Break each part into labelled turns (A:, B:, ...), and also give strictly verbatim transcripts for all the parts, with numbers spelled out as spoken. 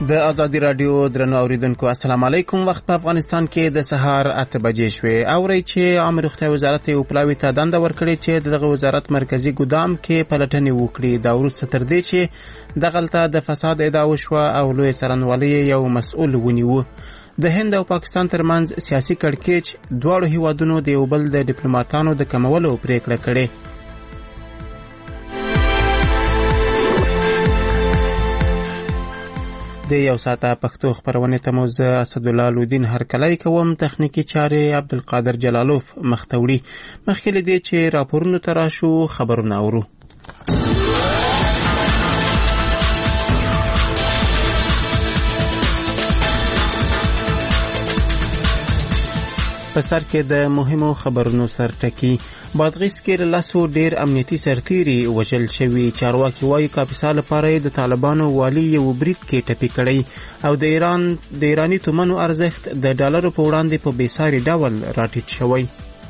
A: د ازادي رادیو درنو اوریدونکو السلام علیکم. وخت په افغانستان کې د سهار اته بجې شوې. اوري چې عامه روغتیا وزارت یو پلاوی ته دنده ورکړې چې دغه وزارت مرکزی ګدام کې پلټنې وکړي. دا وروسته تر دې چې دغلته د فساد ادعا وشوه او لوی څارنوالۍ یو مسؤل ونیو. د هند او پاکستان ترمنځ سیاسي کړکېچ دواړو هیوادونو د یو بل د ډیپلوماټانو د کمولو پریکړه کړې. د یو ساعته پښتو خبرونه ته مو زه اسدالله لودین هرکلی کوم. تخنیکی چارې عبدالقادر جلالوف مختوړي. مخکې له دې چې راپورونو ته راشو خبرونه اورو. په سر کې د مهمو خبرونو سرټکی. بادغیس کې له لسو ډیر امنیتي سرتیري وژل شوي. چارواکي وایي کاپیسا لپاره د طالبانو والي یو برید کې ټپي کړی او د ایران د ایرانی تومنو ارزښت د ډالرو په وړاندې په بېساري ډول راټیټ شوی.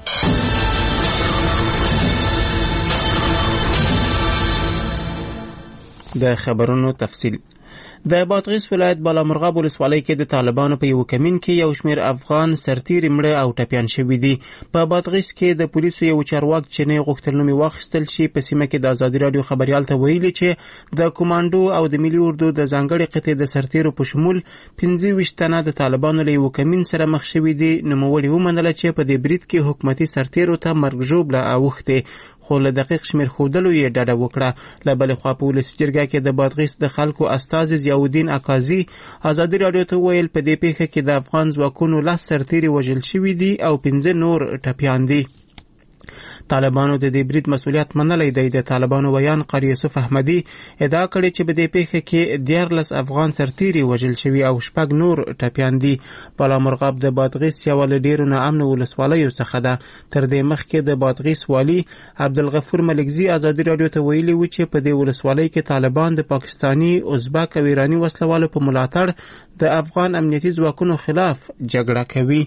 A: د خبرونو تفصیل. د بادغیس ولایت بالامرغاب ولسوالۍ کې د طالبانو په یو کمین کې یو شمېر افغان سرتیري مړه او ټپیان شوي دي. په بادغیس کې د پولیسو یو چارواک چې نه غوښتل نوم واخیستل شي په سیمه کې د ازادي راډیو خبریال ته ویلي چې د کمانډو او د ملي اردو د ځانګړي قطعې د سرتیرو په شمول پنځه ویشت تنه د طالبانو له یو کمین سره مخ شوي دي. نوموړي ومنله چې په دې برید کې حکومتي سرتیرو ته مرګ ژوبله اوښتې، خو له دقیق شمیر ښودلو یې ډډه وکړه. له بلې خوا په ولسي جرګه کې د بادغیس د خلکو استازي ضیاءالدین اکاظي ازادي راډیو ته ویل په دې پیښه کې د افغان ځواکونو لس سرتیري وژل شوي دي او پنځه نور ټپیان دي. طالبانو د دې برید مسؤلیت منلی دی. د طالبانو ویان قاری یوسف احمدي ادعا کړې چې په دې پیښه کې دیارلس افغان سرتیري وژل شوي او شپږ نور ټپیان دي. بالامرغاب د بادغیس یوه له ډېرو ناامنو ولسوالیو څخه ده. تر دې مخکې د بادغیس والي عبدالغفور ملکزي ازادي راډیو ته ویلي و چې په دې ولسوالۍ کې طالبان د پاکستاني، ازبک او ایراني وسلوالو په ملاتړ د افغان امنیتي ځواکونو خلاف جګړه کوي.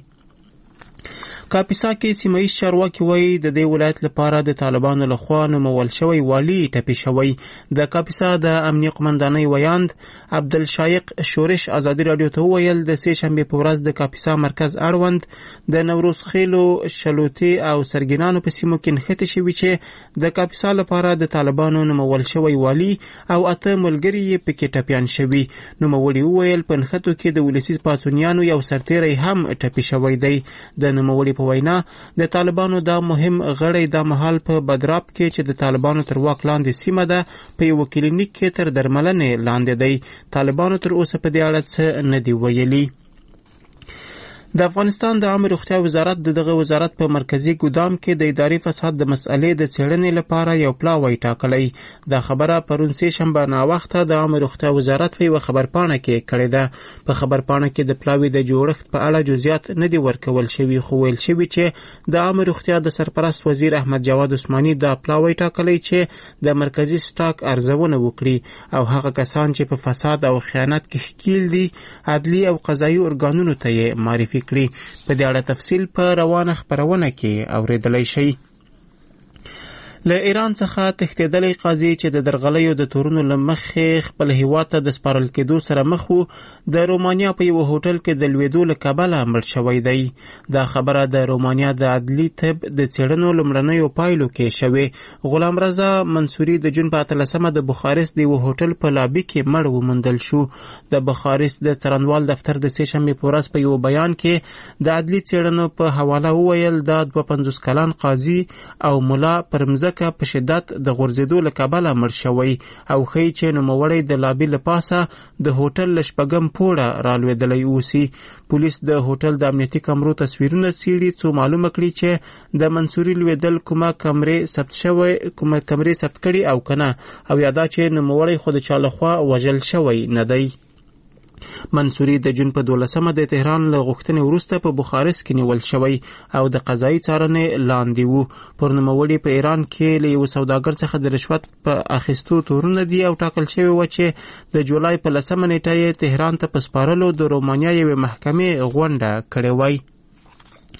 A: کاپیسا کې سیمه‌ییز چارواکي وایي د دې ولایت لپاره د طالبانو لخوا نومول شوی والي ټپي شوی. د کاپیسا د امنیه قمندانۍ ویاند عبدالشایق شورش ازادي راډیو ته وویل د سې شنبې په ورځ د کاپیسا مرکز اړوند د نوروز خیلو، شلوتې او سرګینانو په سیمو کې نښتې شوي چې د کاپیسا لپاره د طالبانو نومول شوی والي او اته ملګري یې پکې ټپیان شوي. نوموړي وویل په نښتو کې د ولسي پاڅونیانو یو سرتیری هم ټپي شوی دی. د نوموړي په وینا د طالبانو دا مهم غړی دا مهال په بدراب کې چې د طالبانو تر واک لاندې سیمه ده په یو کلینیک کې تر درملنې لاندې دی. طالبانو تر اوسه په دې اړه څه نه دی ویلي. د افغانستان د عامه روغتیا وزارت د دغه وزارت په مرکزی ګدام کې د اداري فساد د مسئلې د څېړنې لپاره یو پلاوی ټاکلی. دا خبره پرون سې شنبه ناوخته د عامه روغتیا وزارت په یوه خبرپاڼه کې کړې ده. په خبرپاڼه کې د پلاوي د جوړښت په اړه جزئیات نه دي ورکول شوي، خو ویل شوي چې د عامه روغتیا د سرپرست وزیر احمد جواد عثماني دا پلاوی ټاکلی چې د مرکزی سټاک ارزونه وکړي او هغه کسان چې په فساد او خیانت کې ښکیل دي عدلي او قضایي ارګانونو ته یې معرفي کړي. په دې اړه تفصیل په روانه خبرونه کې اوریدلی شئ. له ایران څخه تښتېدلی قاضي چې د درغلیو د تورونو له مخې خپل هیواد ته د سپارل کېدو سره مخ و د رومانیا په یوه هوټل کې د لوېدو له کبله مړ شوی دی. دا خبره د رومانیا د عدلي طب د څېړنو لومړنیو پایلو کې شوې. غلام رضا منصوري د جون په اتلسمه د بخارست د یوه هوټل په لابي کې مړ وموندل شو. د بخارست د څارنوال دفتر د سې شنبې په ورځ په یو بیان کې د عدلي څېړنو په حواله وویل دا دوه پنځوس کلن قاضي او ملا پر مځکه په شدت د غورځېدو له کبله مړ شوی او ښیي چې نوموړی د لابي له پاسه د هوټل له شپږم پوړه رالوېدلی اوسي. پولیس د هوټل د امنیتي کمرو تصویرونه څېړي څو معلومه کړي چې د منصوري لوېدل کومه کمرې ثبت شوی کومه کمرې ثبت کړي او کنه، او یا دا چې نوموړی خو د چا لخوا وژل شوی نه دی. منصوري د جون په دولسمه د تهران له غوښتنې وروسته په بخارست کې نیول شوی او د قضایي څارنې لاندې و. پر نوموړي په ایران کې له یو سوداګر څخه د رشوت په اخیستو تورونه دي او ټاکل شوی و چې د جولای په لسمه نیټه یې تهران ته په سپارلو د رومانیا یوې محکمې غونډه کړې وای.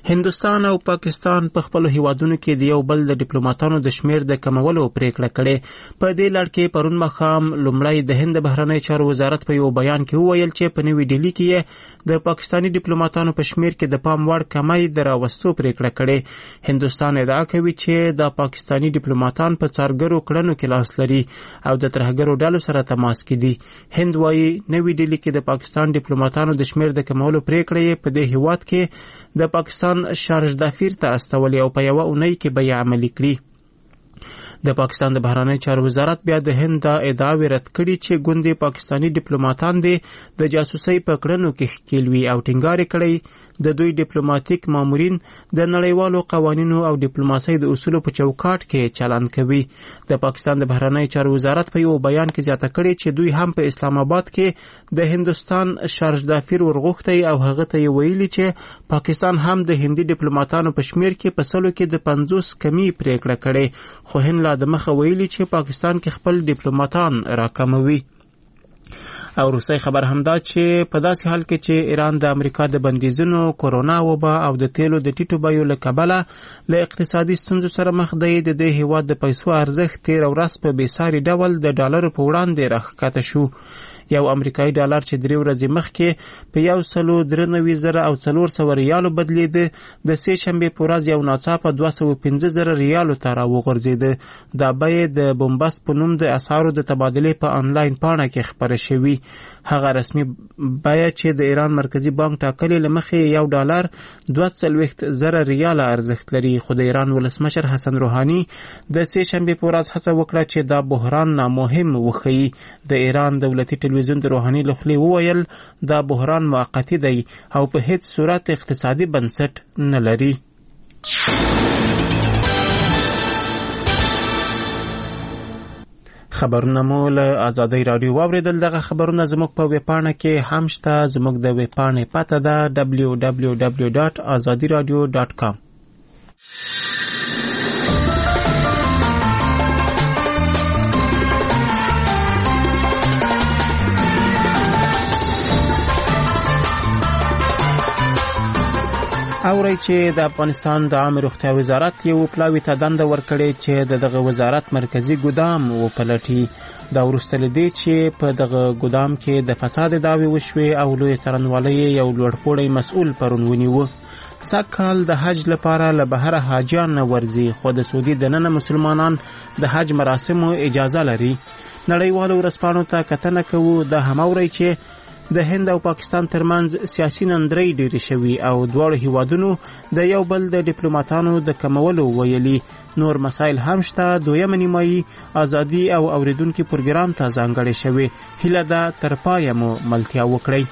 A: هندوستان او پاکستان په خپل هیوادونو کې د یو بل د ډیپلوماټانو د شمیر د کمولو پریکړه کړې. په دې لړ کې پرون مخام لومړی د هند بهرنی چارو وزارت په یو بیان کې وویل چې په نوې ډیلي کې د پاکستاني ډیپلوماټانو په شمیر کې د پام وړ کمی د راوستو پریکړه کړې. هندوستان ادعا کوي چې د پاکستاني ډیپلوماټان په څارګرو کړنو کې لاس لري او د ترهګرو ډلو سره تماس کې دي. هند وايي نوې ډیلي کې د پاکستان ډیپلوماټانو د شمیر د کمولو پریکړه په دې هیواد کې د پاکستان شارج دافیر ته استولي او په یوه اونۍ کې به یې عملي کړي. د پاکستان د بهرنی چارو وزارت بیا د هند د ادعاوې رد کړي چې ګوندې پاکستاني ډیپلوماټان دي د جاسوسۍ په کړنو کې ښکیل وي او ټینګار کړی د دوی ډیپلوماټیک مامورین د نړیوالو قوانینو او ډیپلوماسۍ د اصولو په چوکاټ کې چلند کوي. د پاکستان د بهرنی چارو وزارت په یو بیان کې زیاته کړې چې دوی هم په اسلام آباد کې د هندوستان شارج دافیر ورغوښتی او هغه ته یې ویلي چې پاکستان هم د هندي ډیپلوماټانو په شمیر کې په سلو کې د پنځوس کمی پریکړه کړې، خو هند لا د مخه ویلي چې پاکستان کې خپل ډیپلوماټان راکموي. او روسي خبر همدا چې په داسې حال کې چې ایران د امریکا د بندیزونو، کورونا وبا او د تیلو د ټیټو بیو له کبله له اقتصادي ستونزو سره مخ دی، د دې هیواد د پیسو ارزښت تیر ورځ په بېساري ډول د ډالرو په وړاندې راښکته شو. یو امریکایي ډالر چې درې ورځې مخکې په یو سلو درې نوي زره او څلور سوه ریالو بدلېده، د سې شنبې په ورځ یو ناڅاپه دوه سوه پنځه زره ریالو ته راوغورځېده. دا بیې د بومبست په نوم د اسعارو د تبادلې په آنلاین پاڼه کې خپره شوي. هغه رسمي بیه چې د ایران مرکزی بانک ټاکلې له مخې یو ډالر دوه څلوېښت زره ریاله ارزښت لري، خو د ایران ولسمشر حسن روحاني د سې شنبې په ورځ هڅه وکړه چې دا بحران نامهم وښیي. د ایران دولتي ټلویزیون د روحاني له خولې وویل دا بحران موقتي دی او په هیڅ صورت اقتصادي بنسټ نه لري. خبرونه مو له آزادۍ راډیو واوریدل. دغه خبرونه زموږ په ویبپاڼه کې هم شته. زموږ د ویبپاڼې پته ده دبلیو دبلیو دبلیو ډاټ ازادي راډیو ډاټ کام. اورئ چې د افغانستان د عامه روغتیا وزارت یو پلاوي ته دنده ورکړې چې د دغه وزارت مرکزی ګدام وپلټي. دا وروسته له دې چې په دغه ګدام کې د فساد دعوې وشوې او لوی څارنوالۍ یو لوړپوړی مسؤل پرون ونیوه. سږکال د حج لپاره له بهره حاجیان نه ورځي، خو د سعودي دننه مسلمانان د حج مراسمو اجازه لري. نړیوالو ورځپاڼو ته کتنه کوو. د هم اورئ چې د هند او پاکستان ترمنځ سیاسي نندرې ډېرې شوي او دواړو هیوادونو د یو بل د ډیپلوماټانو د کمولو ویلي. نور مسایل هم شته. دویمه نیمایي ازادي او اوریدونکي پروګرام ته ځانګړې شوې. هیله ده تر پایه مو ملتیا وکړئ.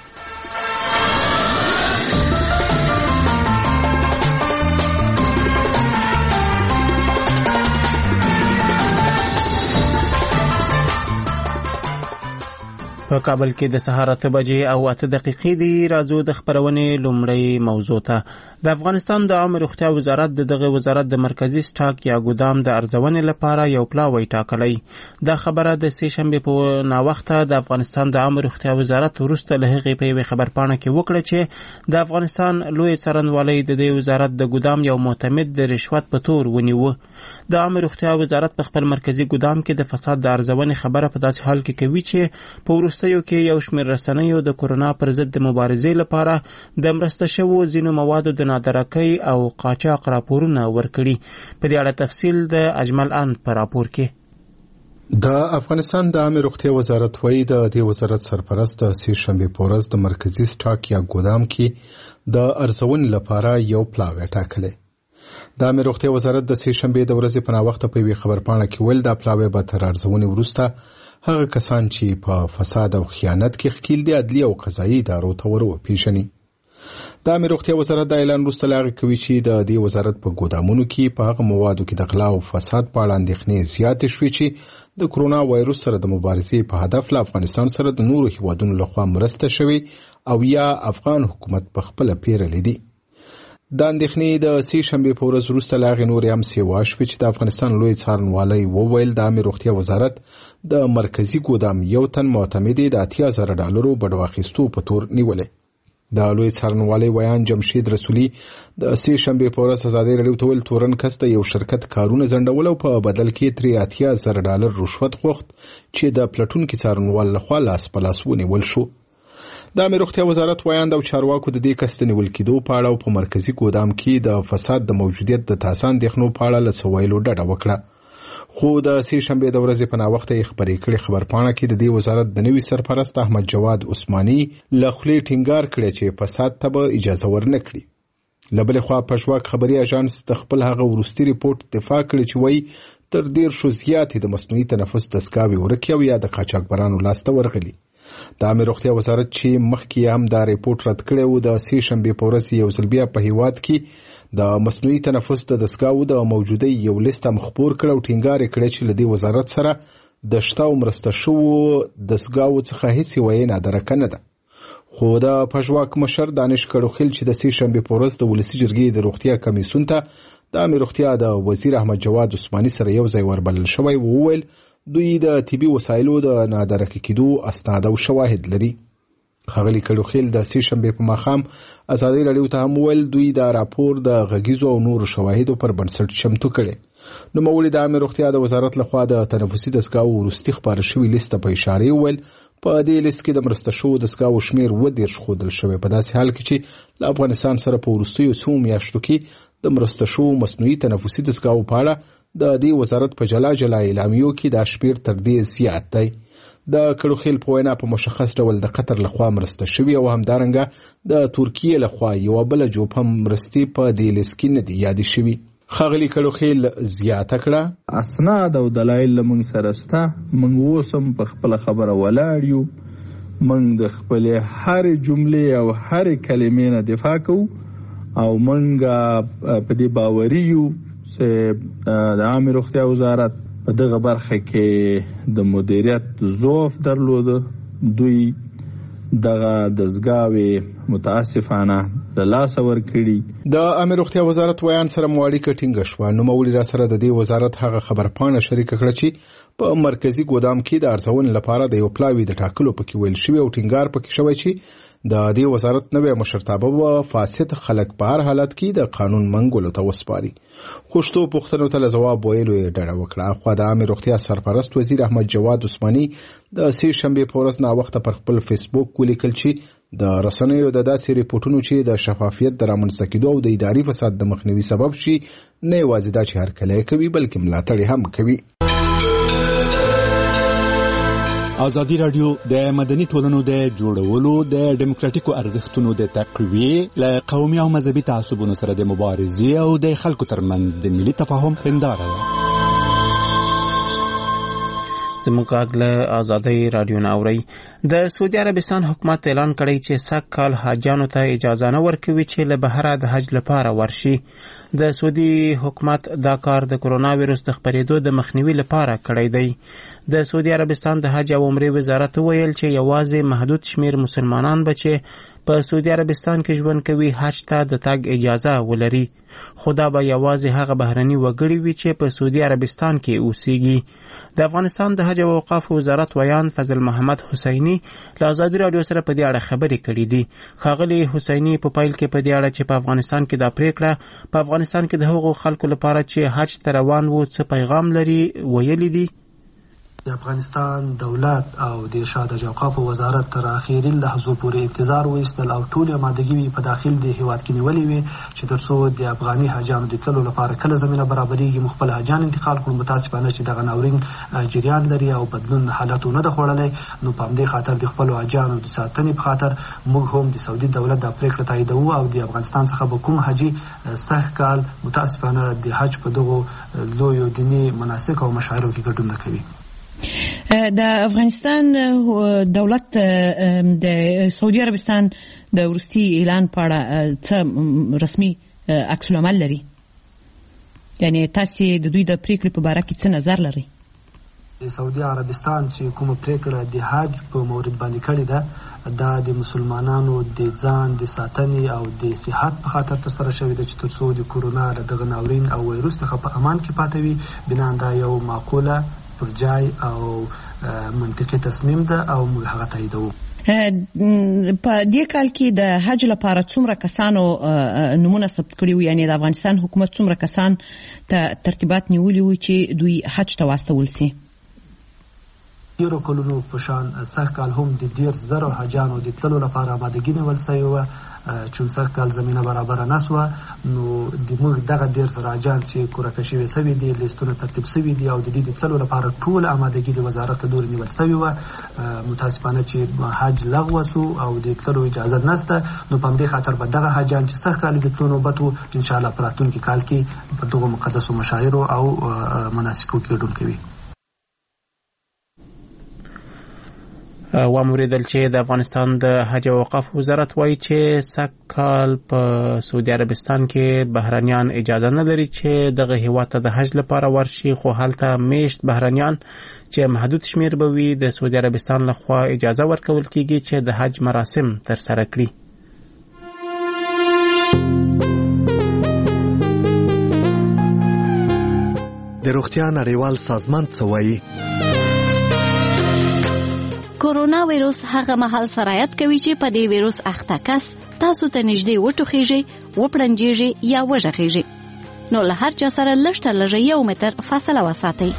A: په کابل کې د سهار اته بجې او اته دقیقې دی. راځو د خبرونې لومړی موضوع ته. د افغانستان د عامه روغتیا وزارت د دغه وزارت د مرکزی سټاک یا ګدام د ارزونې لپاره یو پلاوی ټاکلی. دا خبره د سې شنبې په ناوخته د افغانستان د عامه روغتیا وزارت وروسته له هغې په یوې خبرپاڼه کې وکړه چې د افغانستان لوی څارنوالۍ د دې وزارت د ګدام یو معتمد د رشوت په تور ونیوه. د عامه روغتیا وزارت په خپل مرکزی ګدام کې د فساد د ارزونې خبره په داسې حال کې کوي چې په وروستیو کې یو شمېر رسنیو د کورونا پر ضد د مبارزې لپاره د مرسته شوو ځینو موادو د نادرکۍ او قاچاق راپورونه ورکړي. په دې اړه تفصیل د اجمل اند په راپور کې.
B: د افغانستان د عامه روغتیا وزارت وایي د دې وزارت سرپرست د سې شنبې په ورځ د مرکزی سټاک یا ګدام کې د ارزونې لپاره یو پلاوی ټاکلی. د عامه روغتیا وزارت د سې شنبې د ورځې په ناوخته په یوې خبرپاڼه کې ویل دا پلاوی به تر ارزونې وروسته هغه کسان چې په فساد او خیانت کې ښکیل دي عدلي او قضایي ادارو ته ور وپېژني. د عامه روغتیا وزارت د اعلان وروسته له هغې کوي چې د دې وزارت په ګودامونو کې په هغه موادو کې د غلا او فساد په اړه اندېښنې زیاتې شوې چې د کرونا وایروس سره د مبارزې په هدف له افغانستان سره د نورو هیوادونو لخوا مرسته شوې او یا افغان حکومت په خپله پیرلی دي. د اندېښنې د سې شنبې په ورځ وروسته له هغې نورې هم سیوا شوې چې د افغانستان لوی څارنوالی وویل د عامې روغتیا وزارت د مرکزي ګودام یو تن معتمد د اتیا زره ډالرو بډو اخیستو په تور نیولی. د لوی څارنوالۍ ویان جمشید رسولي د سې شنبې په ورځ ازادي راډیو ته ویل تورن کس ته یو شرکت کارونه ځنډول او په بدل کې ترې اتیا زره ډالر رشوت غوښت چې د پلټونکي څارنوال لخوا لاس په لاس ونیول شو. د عامه روغتیا وزارت ویان د چارواکو د دې کس د نیول کېدو په اړه په مرکزي ګودام کې د فساد د موجودیت د تاسان اندېښنو په اړه له څه ویلو ډډه وکړه. خو د سې شنبې د ورځې په ناوخته یې خبرې کړې خبرپاڼه کې د دې وزارت د نوي سرپرست احمد جواد عثماني له خولې ټینګار کړی چې فساد ته به اجازه ورنه کړي. له بلې خوا پژواک خبري اژانس د خپل هغه وروستي ریپورټ دفاع کړی چې وایي تر دېرشو زیاتې د مصنوعي تنفس دستګاوې ورکې او یا د قاچاقبرانو لاسته ورغلي. د عامه روغتیا وزارت چې مخکې هم دا ریپورټ رد کړی و د سې شنبې په ورځ یو ځل بیا په هیواد کې د مصنوعي تنفس د دستګاوو د موجودۍ یو لیست هم خپور کړ او ټینګار یې کړی چې له دې وزارت سره د شته او مرسته شوو دستګاوو څخه هیڅ وینا درکه نه ده. خو د پژواک مشر دانش کړوخیل چې د سې شنبې په ورځ د ولسي جرګې د روغتیا کمیسیون ته د عامه روغتیا د وزیر احمد جواد عثماني سره یو ځای وربلل شوی و وویل دوی د طبي وسایلو د نادرکه کېدو اسناد او شواهد لري. ښاغلي کړوخیل د سې شنبې په ماښام ازادي راډیو ته هم وویل دوی دا راپور د غږیزو او نورو شواهدو پر بنسټ چمتو کړی. نوموړي د عامه روغتیا د وزارت لخوا د تنفسي دستګاوو وروستي خپاره شوي لیست ته په اشاره وویل په دې لیست کې د مرسته شوو دستګاوو شمېر اووه دېرش ښودل شوی په داسې حال کې چې له افغانستان سره په وروستیو څو میاشتو کې د مرسته شوو مصنوعي تنفسي دستګاوو په اړه د دې وزارت په جلا جلا اعلامیو کې دا شمېر تر دې زیات دی. د کړوخیل په وینا په مشخص ډول د قطر لخوا مرسته شوي او همدارنګه د ترکیې لخوا یوه بله جوپ هم مرستې په دې لیست کې نه دي یادې شوي. ښاغلي کړوخیل زیاته کړه
C: اسناد او دلایل له موږ سره شته، موږ اوس هم په خپله خبره ولاړ یو، موږ د خپلې هرې جملې او هرې کلمې نه دفاع کوو او موږ په دې باوري یو چې د عامه روغتیا وزارت په دغه برخه کې د مدیریت ضعف درلوده. دوی دغه دستګاوې متاسفانه د لاسه ورکړي.
B: د عامه روغتیا وزارت ویان سره مو اړیکه ټینګه شوه. نوموړي را سره د دې وزارت هغه خبرپاڼه شریکه کړه چې په مرکزي ګودام کې د ارزونې لپاره د یو پلاوي د ټاکلو پکې ویل شوي او ټینګار پکې شوی چې د دې وزارت نوې مشرتابه و فاسد خلک په هر حالت کې د قانون منګولو ته وسپاري. خوشتو پوښتنو ته جواب ویلو یې ډډه وکړه. خو د عامه روغتیا سرپرست وزیر احمد جواد عثماني د سې شنبې په ورځ ناوخته پر خپل فیسبوک ولیکل چې د رسنیو د داسې ریپورټونو چې د شفافیت د رامنځته کېدو او د اداري فساد د مخنیوي سبب شي نه یوازې دا چې هرکلی کوي بلکې ملاتړ هم کوي.
D: ازادي راډیو د مدني ټولنو د جوړولو د ډیموکراتیکو ارزښتونو د تقویې له قومي او مذهبي تعصبونو سره د مبارزې او د خلکو ترمنځ د ملي تفاهم هنداره ده.
A: زموږ غږ له ازادي راډیو نه اورئ. د سعودي عربستان حکومت اعلان کړی چې سږ کال حاجیانو ته اجازه نه ورکوي چې له بهره د حج لپاره ورشي. د سعودي حکومت دا کار د کرونا ویروس د خپرېدو د مخنیوي لپاره کړی دی. د سعودي عربستان د حج او عمرې وزارت ویل چې یوازې محدود شمیر مسلمانان به چې په سعودي عربستان کې ژوند کوي حج ته د تګ اجازه ولري، خو دا به یوازې هغه بهرني وګړي وي چې په سعودي عربستان کې اوسېږي. د افغانستان د حج او اوقاف وزارت ویان فضل محمد حسیني له ازادي راډیو سره په دې اړه خبرې کړې دي. ښاغلي حسیني په پیل کې په دې اړه چې په افغانستان کې دا پریکړه په افغانستان کې د هغو خلکو لپاره چې حج ته روان وو څه پیغام لري ویلي دي.
E: د افغانستان دولت او د ارشاد او اوقاف وزارت تر اخیری لحظو پورې انتظار وایستل او ټول آمادګي په داخل د هیواد کې نیولې وي چې ترڅو د افغاني حاجانو د تللو لپاره کله زمينه برابرېږي مخبل حاجان انتقال کړو. متاسفانه چې دغه ناورین جریان لري او بدلون حالاتو نه د خوړلې، نو په دې خاطر د خپل حاجانو د ساتنې په خاطر موږ هم د سعودي دولت د پریکړه تاییدوو او د افغانستان څخه به کوم حاجی سږ کال متاسفانه د حج په دغه لویو دینی مناسک او مشاعرو کې ګډون نه کوي.
F: د افغانستان دولت د سعودي عربستان د وروستي اعلان په اړه څه رسمي عکس العمل لري؟ یعنی تاسو د دوی د پریکړې په اړه څه نظر لرئ؟
E: د سعودي عربستان چې کومه پریکړه د حج په مورد باندې کړې ده دا د مسلمانانو د ځان د ساتنې او د صحت په خاطر ترسره شوې ده چې ترڅو د کورونا دغه ناورین او وایروس څخه په امان کې پاتې وي. بنا دا یو معقوله پر جای او منطقي تصمیم ده او موږ هغه تاییدوو.
F: په دې کال کې د حج لپاره څومره کسانو نمونه ثبت کړي وو، یعنی د افغانستان حکومت څومره کسان ته ترتیبات نیولي وو چې دوی حج ته واستول سي؟
E: تیرو کلونو په شان سږ کال هم د دېرش زرو حاجیانو د تللو لپاره آمادګي نیول سوې وه، چې سږ کال زمینه برابره نه سوه. نو د موږ دغه دېرش زره حاجیان چې کورکه شوي سوي دي، لیستونه ترتیب سوي دي او د دې د تللو لپاره ټوله آمادګي د وزارت له لورې نیول سوې وه. متاسفانه چې حج لغوه سو او د تللو اجازه نشته، نو په همدې خاطر به دغه حاجیان چې سږ کال د تلو نوبت وو انشاءالله په راتلونکي کال کې په دغو مقدسو مشاعرو او مناسکو کې ګډون کوي.
A: واوریدل چې د افغانستان د حج او اوقاف وزارت وایي چې سږ کال په سعودي عربستان کې بهرنیان اجازه نه لري چې دغه هیواد ته د حج لپاره ورشي، خو هلته میشت بهرنیان چې محدود شمیر به وي د سعودي عربستان لخوا اجازه ورکول کیږي چې د حج مراسم ترسره کړي.
G: د روغتیا نړیوال سازمان څه وایي؟
H: کورونا ویروس هغه مهال سرایت کوي چې په دې ویروس اخته کس تاسو ته نږدې وټوخیږي، وپړنجیږي یا وژغیږي. نو له هر چا سره لږ تر لږه یو متر فاصله وساتئ.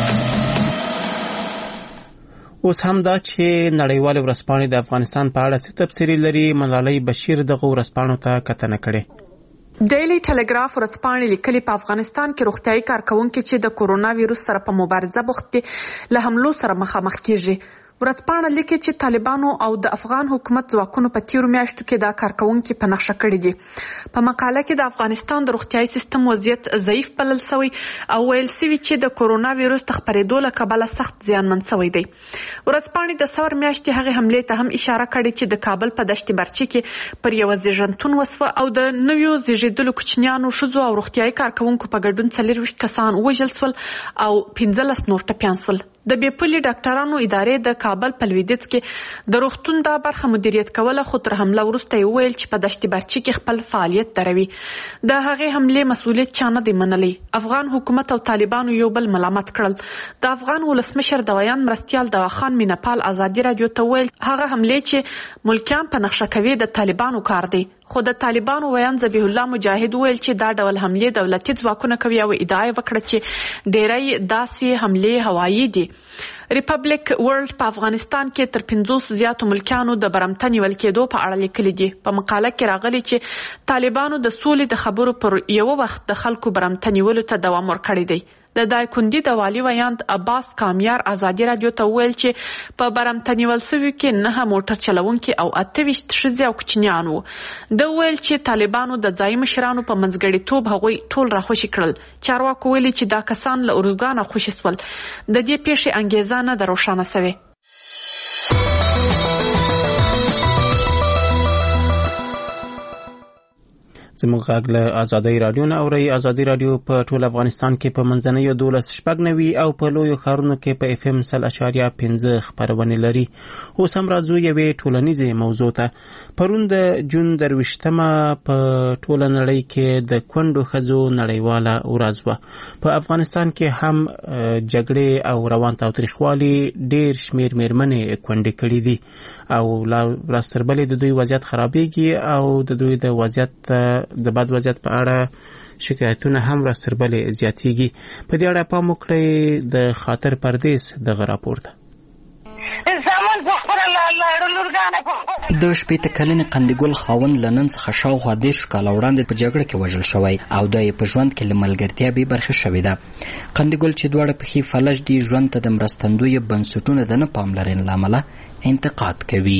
A: اوس هم دا چې نړیوال ورځپاڼې د افغانستان په اړه څه تبصرې لري، ملالۍ بشیر دغه ورځپاڼو ته کتنه کړې.
I: ډیلی ټلګراف ورځپاڼې لیکلي په افغانستان کې روغتیايي کارکونکي چې د کورونا ویروس سره په مبارزه بوخت دي له حملو سره مخامخ کیږي. ورځپاڼه لیکي چې طالبانو او د افغان حکومت ځواکونو په تیرو میاشتو کې دا کارکونکي په نقشه کړي دي. په مقاله کې د افغانستان د روغتیايي سیستم وضعیت ضعیف بلل شوی او ویل شوی چې د کورونا ویروس د خپرېدو له کبله سخت زیانمن شوی دی. ورځپاڼې د څلور میاشتې هغې حملې ته هم اشاره کړې چې د کابل په دشت برچي کې پر یوه زیږنتون وسوه او د نویو زیږېدلو کوچنیانو، ښځو او روغتیايي کارکونکو په ګډون څلرویشت کسان وژل شول او پنځلس نور ټپیان شول. د بې پولې ډاکټرانو ادارې د کابل په لویدیځ کې د روغتون دا برخه مدیریت کوله، خو تر حمله وروسته یې وویل چې په دشت برچي کې خپل فعالیت دروي. د هغې حملې مسؤلیت چا نه دی منلی. افغان حکومت او طالبانو یو بل ملامت کړل. د افغان ولسمشر دوايان مرستیال دواخان مینپال ازادي راډیو ته وویل هغه حملې چې ملکیان په نقشه کوي د طالبانو کار دی. خو د طالبانو ویان ذبیح الله مجاهد ویل چې دا ډول حملې دولتي ځواکونه کوي او ادعا یې وکړه چې ډېری داسې حملې هوایي دي. ریپبلیک ورلد په افغانستان کې تر پنځوس زیاتو ملکیانو د برمته نیول کېدو په اړه لیکلي دي. په مقاله کې راغلي چې طالبانو د سولې د خبرو پر یو وخت د خلکو برمته نیولو ته دوام ورکړی دی. د دایکندي د والي ویاند عباس کامیار ازادي راډیو ته ویل چې په برمته نیول شویو کې نه موټر چلونکي او اته ویشت ښځې او کوچنیان وو. د ویل چې طالبانو د ځایي مشرانو په منځګړیتوب هغوی ټول راخوشي کړل. چارواکو ویلي چې دا کسان له اروزګانه خوشي شول. د دې پیښې انګیزه نه ده روښانه سوې.
A: زموږ غږ له ازادۍ راډیو نه اورئ. ازادي راډیو په ټول افغانستان کې په منځنیو دولس شپږ نوي او په لویو ښارونو کې په اف ام سل اشاریه پنځه خپرونې لري. اوس هم راځو یوې ټولنیزې موضوع ته. پرون د جون درویشتمه په ټوله نړۍ کې د کونډو ښځو نړیواله ورځ وه. په افغانستان کې هم جګړې او روان تاوتریخوالي ډېر شمېر مېرمنې کونډې کړي دي او لاس تر بلې د دوی وضعیت خرابېږي او د دوی د وضعیت د بد وضعیت په اړه شکایتونه هم راستربلې زیاتېږي. په دې اړه پام وکړئ د خاطر پردیس دغه راپور ته.
J: د شپېته کلنې قندګل خاوند له نن څخه شاوخوا دېرش کاله وړاندې په جګړه کې وژل شوی او دا یې په ژوند کې له ملګرتیا بې برخې شوې ده. قندګل چې دواړه پښې فلج دي ژوند ته د مرستندویه بنسټونو د نه پاملرنې له امله انتقاد کوي.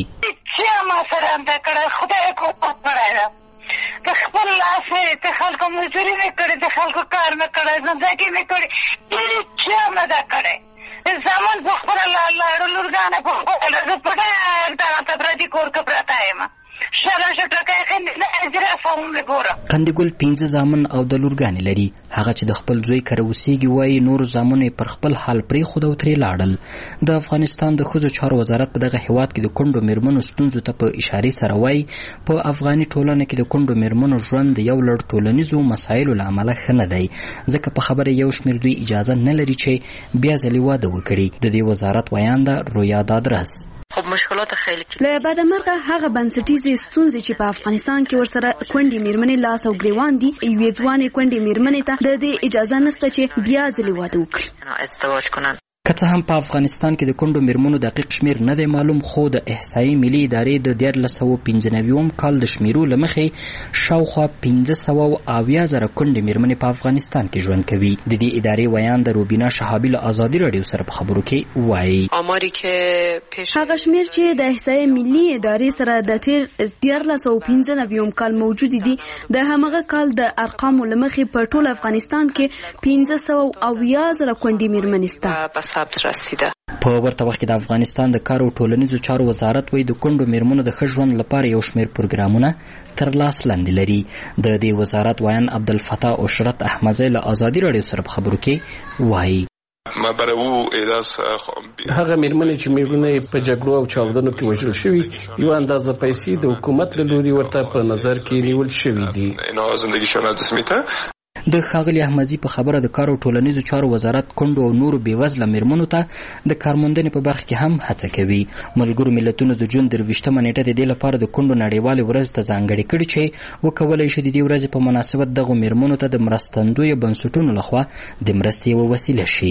K: د خپل لاس د خلکو مزدوري مې کړې، د خلکو کار مې کړی، زندګي مې کړې، ډېرې چا نه ده کړی. زمون په خپله لاړو لورګانه په خپله زه په ډېر دغه ته پردي کور کې پرته یم. شله شه ټکی ښه زرافه هم وګورم.
J: قندګل پنځه زامن او د لورګانې لري. هغه چې د خپل زوی کره اوسېږي وایي نور زامن پر خپل حال پرېښود او ترې لاړل. د افغانستان د ښځو چارو وزارت په دغه هېواد کې د کونډو میرمنو ستونزو ته په اشارې سره وایي په افغاني ټولنه کې د کونډو میرمنو ژوند د یو لړ ټولنیزو مسایلو له امله ښه نه دی، ځکه په خبره یو شمېر دوی اجازه نه لري چې بیا ځلې واده وکړي. د دې وزارت ویان ده رویا دادرس.
L: خب مشکلات خیلی له بدمرغه هغه بنسټیزې ستونزې چې په افغانستان کې ورسره کونډې میرمنې لاس او ګریوان دي، یوې ځوانې کونډې میرمنې ته د دې اجازه نشته چې بیا ځلې واده وکړي. ازدواج کنن
J: که څه هم په افغانستان کې د کونډو میرمنو دقیق شمیر نه دی معلوم، خو د احصایې ملي ادارې د دیارلس سوه پنځه نوي کال د شمیرو له مخې شاوخوا پنځه سوه اویا زره کونډې میرمنې په افغانستان کې ژوند کوي. د دې ادارې ویان د روبینا شهابي له ازادي راډیو سره په خبرو کې وایي
L: آماری که پیش هغه شمیر چې د احصایې ملي ادارې سره د تیر دیارلس سوه پنځه نوي کال موجود دي، د همغه کال د ارقامو له مخې په ټول افغانستان کې پنځه سوه اویا زره کونډې میرمنې شته.
J: په ورته وخت کې د افغانستان د کار او ټولنیزو چارو وزارت وایي د کونډو میرمنو د ښه ژوند لپاره یو شمېر پروګرامونه تر لاس لاندې لري. د دې وزارت ویان عبدالفتاح اشرت احمدزی له ازادي راډیو سره په خبرو کې وایي
M: هغه میرمنې چې میرمنې په جګړو او چاودنو کې وژل شوي، یو اندازه پیسې د حکومت له لوري ورته په نظر کې نیول شوي دي.
J: د ښاغلي احمدزي په خبره د کار او ټولنیزو چارو وزارت کونډو او نورو بېوزله میرمنو ته د کارموندنې په برخه کې هم هڅه کوي. ملګرو ملتونو د جون درویشتمه نیټه د دې لپاره د کونډو نړیوالې ورځ ته ځانګړې کړې چې وکولی شي د دې ورځې په مناسبت دغو میرمنو ته د مرستندویو بنسټونو لخوا د مرستې یوه وسیله شي.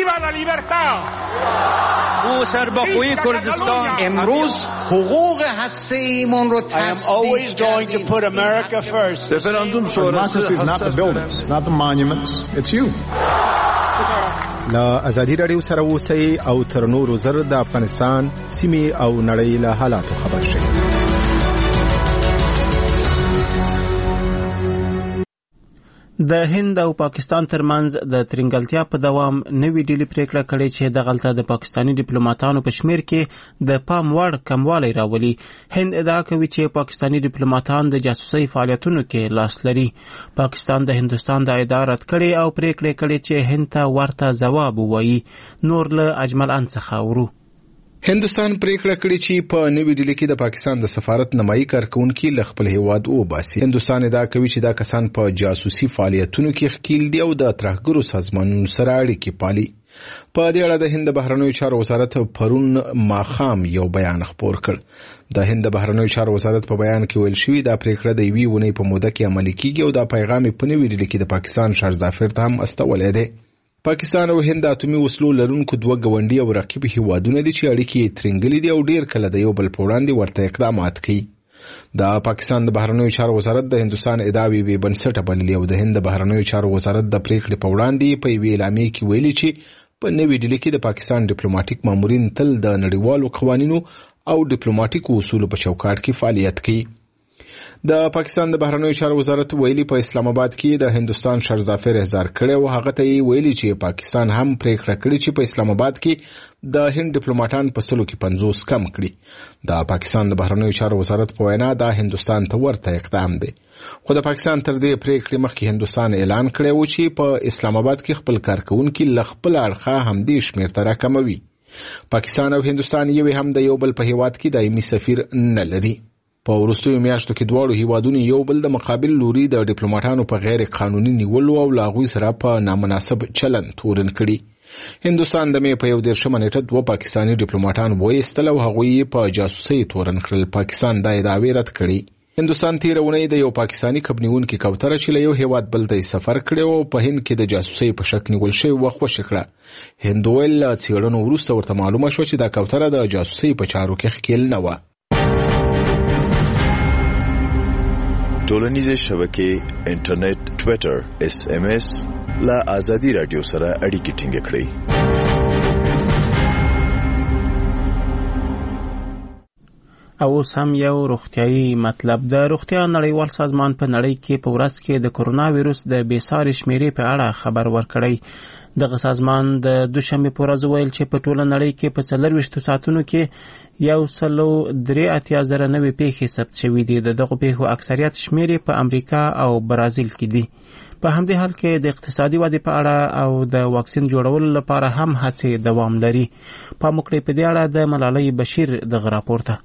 N: او سربخوی کردستان
O: امروز حقوق هسته ایمان رو تصدیق
N: رفراندوم شورای
P: It's not the monuments, it's you.
B: لا ازادي راډیو سره اوسئ او تر نورو زر د افغانستان سیمې او نړۍ له حالاتو خبر شئ.
A: د هند او پاکستان ترمنځ د ترنګلتیا په دوام نوې ډیلي پریکړه کړې چې د غلطه د پاکستاني ډیپلوماټانو په شمیر کې د پام وړ کموالی راولي. هند ادعا کوي چې پاکستاني ډیپلوماټان د جاسوسۍ فعالیتونو کې لاس لري. پاکستان د هندوستان د ادعا رد کړې او پریکړه کړې چې هند ته ورته ځواب ووایي. نور له اجمل ان څخه اورو.
B: هندوستان پریکړه کړې چې په نوې ډیلي کې د پاکستان د سفارت نمایي کارکونکي له خپل هیواد وباسي. هندوستان ادعا کوي چې دا کسان په جاسوسي فعالیتونو کې ښکیل دي او د ترهګرو سازمانونو سره اړیکې پالي. په دې اړه د هند بهرنیو چارو وزارت پرون ماښام یو بیان خپور کړ. د هند بهرنیو چارو وزارت په بیان کې ویل شوی دا پریکړه د یوې اونۍ په موده کې عملي کیږي او دا پیغام په نوې ډیلي کې د پاکستان شهزادفر ته هم استولی دی. پاکستان او هند اتومي وسلو لرونکو دوه ګاونډي او رقیب هیوادونه دي چې اړیکې یې ترنګلې دي او ډیر کله د یو بل په وړاندې ورته اقدامات کوي. د پاکستان د بهرنیو چارو وزارت د هندوستان ادعاوې بې بنسټه بللې او د هند د بهرنیو چارو وزارت د پریکړې په وړاندې په یوې اعلامیې کې ویلي چې په نوې ډیلي کې د پاکستان ډیپلوماټیک مامورین تل د نړیوالو قوانینو او ډیپلوماټیکو اصولو په چوکاټ کې فعالیت کوي. د پاکستان د بهرنیو چارو وزارت ویلي په اسلام آباد کې د هندوستان شهزادفر احضار کړی او هغه ته یې ویلي چې پاکستان هم پریکړه کړې چې په اسلام آباد کې د هند ډیپلوماټان په سلو کې پنځوس کم کړي. د پاکستان د بهرنیو چارو وزارت په وینا دا هندوستان ته ورته اقدام دی. خو د پاکستان تر دې پریکړې مخکې هندوستان اعلان کړی و چې په اسلام آباد کې خپل کارکونکي له خپل اړخه همدې شمېر ته راکموي. پاکستان او هندوستان یوې هم د یو بل په هیواد کې دایمي سفیر نه لري. په وروستیو میاشتو کې دواړو هیوادونو یو بل د مقابل لوري د ډیپلوماټانو په غیر قانوني نیولو او له هغوی سره په نامناسب چلند تورن کړي. هندوستان د مې په یو دېرشمه نیټه دوه پاکستاني ډیپلوماټان وایستل او هغوی په جاسوسۍ تورن کړل. پاکستان دا ادعاوې رد کړي. هندوستان تېره اونۍ د یو پاکستاني کبنیونکي کوتره چې له یو هیواد بل ته سفر کړی او په هند کې د جاسوسۍ په شک نیول شوی وه خوشې کړه. هند ویل له څېړنو وروسته ورته معلومه شوه چې دا کوتره د جاسوسۍ په چارو کې ښکیل نه وه.
Q: ټولنیزې شبکې انټرنیټ، ټویټر، اس ام اس لا ازادي رادیو سره اړیکې ټینګ کړئ.
A: او اوس هم یو روغتیايي مطلب. د روغتیا نړیوال سازمان په نړۍ کې په ورځ کې د کرونا ویروس د بېساري شمیرې په اړه خبر ورکړی. دغه سازمان د دوشنبې په ورځ ویل چې په ټوله نړۍ کې په څلرویشتو ساعتونو کې یو سلو درې اتیا زره نوې پیښې ثبت شوي دي. د دغو پیښو اکثریت شمیرې په امریکا او برازیل کې دي. په همدې حال کې د اقتصادي ودې په اړه او د واکسین جوړولو لپاره هم هڅې دوام لري. پام وکړئ په دې اړه د ملالۍ بشیر دغه راپور ته.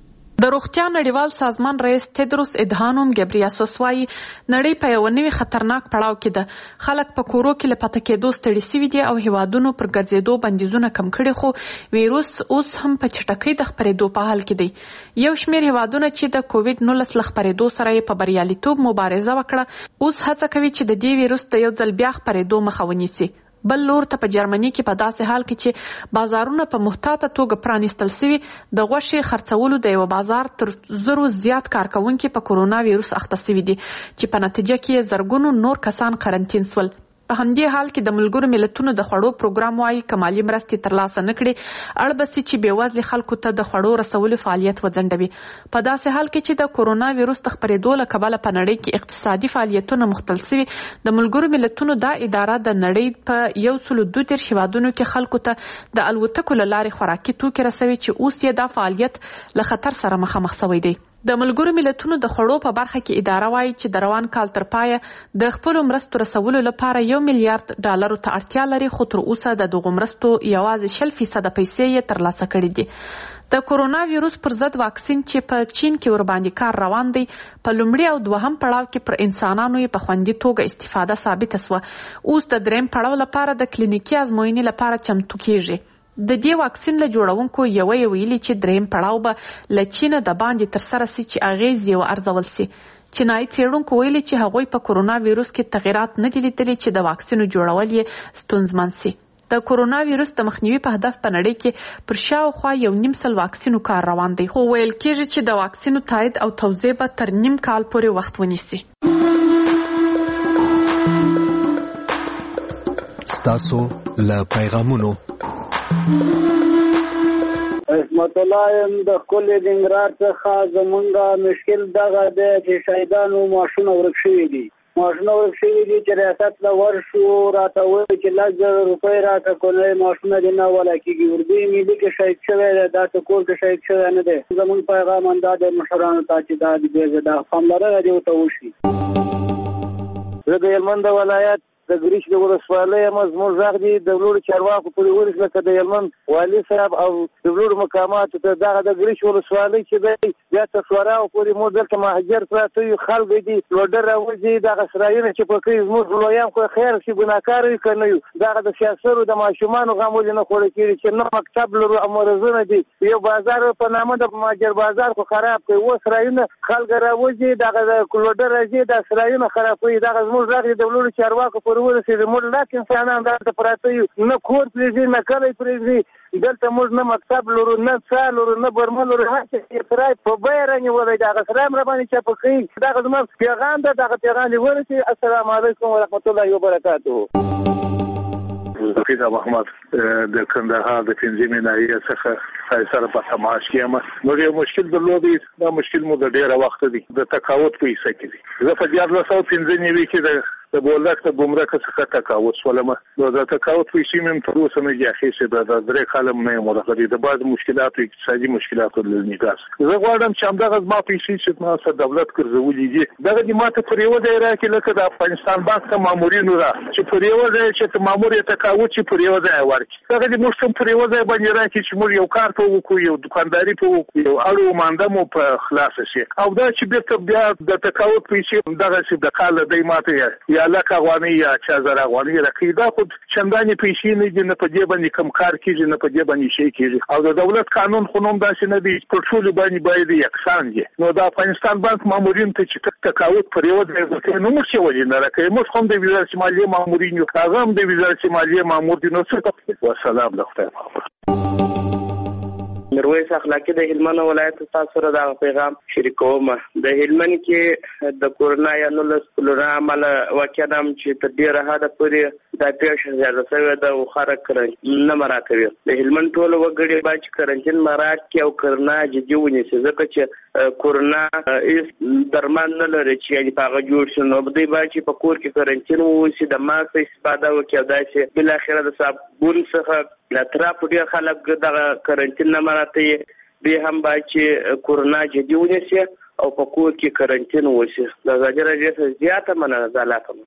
I: د روغتیا نړیوال سازمان رئیس تدروس ادهانوم ګبریاسوس وايي نړۍ په یو نوي خطرناک پړاو کې ده. خلک په کورو کې له پاتې کېدو ستړي شوي دي او هیوادونو پر ګرځېدو بندیزونه کم کړي، خو ویروس اوس هم په چټکۍ د خپرېدو په حال کې دی. یو شمېر هیوادونه چې د کووډ نولس له خپرېدو سره یې په بریالیتوب مبارزه وکړه اوس هڅه کوي چې د دې ویروس د یو ځل بیا خپرېدو مخه ونیسي. بل لور ته په جرمني کې په داسې حال کې چې بازارونه په محتاطه توګه پرانیستل شوي د غوښې خرڅولو د یو بازار تر زرو زیات کارکونکي په کرونا ویروس اخته شوي دي چې په نتیجه کې زرګونو نور کسان قرنطین شول. په همدې حال کې د ملګرو ملتونو د خوړو پروګرام وايي کمالي مرستې ترلاسه نه کړي اړ بسي چې بېوزلي خلکو ته د خوړو رسولو فعالیت وځنډوي. په داسې حال کې چې د کرونا ویروس د خپرېدو له کبله په نړۍ کې اقتصادي فعالیتونه مختل شوي، د ملګرو ملتونو دا اداره د نړۍ په یو سلو دوه دېرش هیوادونو کې خلکو ته د الوتکو له لارې خوراکي توکي رسوي چې اوس یې دا فعالیت له خطر سره مخامخ شوی دی. د ملګرو ملتونو د خوړو په برخه کې اداره وايي چې د روان کال تر پایه د خپلو مرستو رسولو لپاره یو میلیارډ ډالرو ته اړتیا لري، خو تر اوسه د دغو مرستو یوازې شل فیصده پیسې یې ترلاسه کړي دي. د کرونا ویروس پر ضد واکسین چې په چین کې ورباندې کار روان دی په لومړي او دوهم پړاو کې پر انسانانو یې په خوندي توګه استفاده ثابته سوه. اوس د دریم پړاو لپاره د کلینیکي ازموینې لپاره چمتو کیږي. د دې واکسین له جوړونکو یو یې ویلي چې دریم پړاو به له چینه د باندې ترسره سي چې اغیز یې ارزول سي. چینایي څېړونکو ویلي چې هغوی په کرونا ویروس کې تغیرات نه دي لیدلي چې د واکسینو جوړول یې ستونزمن سي. د کرونا ویروس د مخنیوي په هدف په نړۍ کې پر شاوخوا یو نیم سل واکسینو کار روان دی، خو ویل کېږي چې د واکسینو تایید او توزیع به تر نیم کال پورې وخت ونیسي.
G: ستاسو له پیغامونو
R: رحمت الله یم د کلي ننګرهار څخه. زمونږ مشکل دغه دی چې شهیدانو معاشونه ورک شوي دي معاشونه ورک شوي دي چې ریاست له ورشو راته وایي چې لس زره روپۍ راکړه کنه معاشونه دې نه ولا کېږي. اردوی ملي کې شهید شوی دی، دا ته کور کې شهید شوی نه دی. زمونږ پیغام همدا دی مشرانو ته چې دا دې دا پاملرنه دې ورته وشي. زه د هلمند ولایت د ګریش د ولسوالۍ یم. زموږ غږ دی د لوړو چارواکو پورې ورسېده که د هلمند والي صاحب او د لوړو مقاماتو ته دغه د ګریش ولسوالۍ چې دی بیا تصوراو پورې موږ دلته مهاجر پراته یو خلک دي لوډر راوځي دغه سرایونه چې په کوي زموږ لویان خو خیر چې ګناهکار وي که نه یو دغه د سیاسرو د ماشومانو غم ولې نه خوړل کېږي چې نه مکتب لرو او مرزونه دي یو بازار په نامه د مهاجر بازار خو خراب کوي. اوس سرایونه خلک راوځي دغه د لوډر راځي دا سرایونه خرابوي. دغه زموږ غږ دی د لوړو چارواکو پورې ورسېږي. موږ لاک انسانان دلته پراته یو نه کور پرېږدي نه کلی پرېږدي دلته موږ نه مکتب لرو نه څاه لرو نه برمه لرو هر څه سرای په بیه رانیولی دغه سرای هم راباندې چاپه کوي. دغه زما پیغام ده دغه پیغام دې ورسي. السلام علیکم ورحمت الله وبرکاته.
S: فیضا محمد د کندهار د پنځمې ناحیې څخه سره په تماس کې یم. موږ یو مشکل درلود، دا مشکل مو د ډېره وخته دی د تقاوت په حصه کې دی. زه په دیارلس سوه پنځه نوي کې د د بولک د ګمرک څخه تقاوت شولم. نو د تقاوت پیسې مې هم تر اوسه نه دي اخیستې. د درې کاله مې نه یم ورغلې د بعض مشکلاتو اقتصادي مشکلاتو له نګاس. زه غواړم چې همدغه زما پیسې چې ما سره دولت ګرځولي دي دغه دې ما ته پر یوه ځای راکړي لکه د افغانستان بانک ته مامورینو را چې پر یوه ځای چې مامور یې تقاوت چې پر یوه ځای ورکړي. دغه دې موږ هم پر یوه ځای باندې راکړي چې موږ یو کار په وکړو، یو دکانداري په وکړو، یو اړو مانده مو په خلاصه شي. او دا چې بېرته بیا د تقاوت پیسې دغسې د کال له دی ما ته یا لک افغانۍ یا چا زره افغانۍ راکوي. دا خو چندانې پیسې نه دي، نه په دې باندې کم کار کېږي نه په دې باندې شی کېږي. او د دولت قانون خو نوم داسې نه دی پر ټولو باندې باید یکسان دي. نو د افغانستان بانک مامورین ته چې تقاوت پر یوه ځای ورکوي نو موږ چې ولې نه راکوي؟ موږ خو هم د وزارت مالیې مامورین یو، هغه هم د وزارت مالیې مامور دي. نو څه وسلام له خدای پاک.
T: میرویس اخلاقي د هلمند ولایت تاسو سره دا پیغام شریکوم. د هلمند کې د کورونا یا نولس کلونه عمل واقع نام چې تر ډیره حده پورې دا پیښه زیاته شوې ده او خلک کرنټین نه مراکوي. د هلمند ټول وګړي باید کرنټین مراعات کړي او کرونا جدي ونیسي ځکه چې کورونا هیڅ درمان نه لري چې یعنې په هغه جوړ شي. نو دوی باید چې په کور کې کرنټین واوسي، د ماسک استفاده وکړي او داسې بالاخره د صابون څخه له اطرافو ډېر خلک دغه کرنټین نه مراعتوي. دوی هم باید چې کورونا جدي ونیسي او په کور کې کرنټین واوسي. د ازادي راډیو څخه زیاته مننه. زه کوم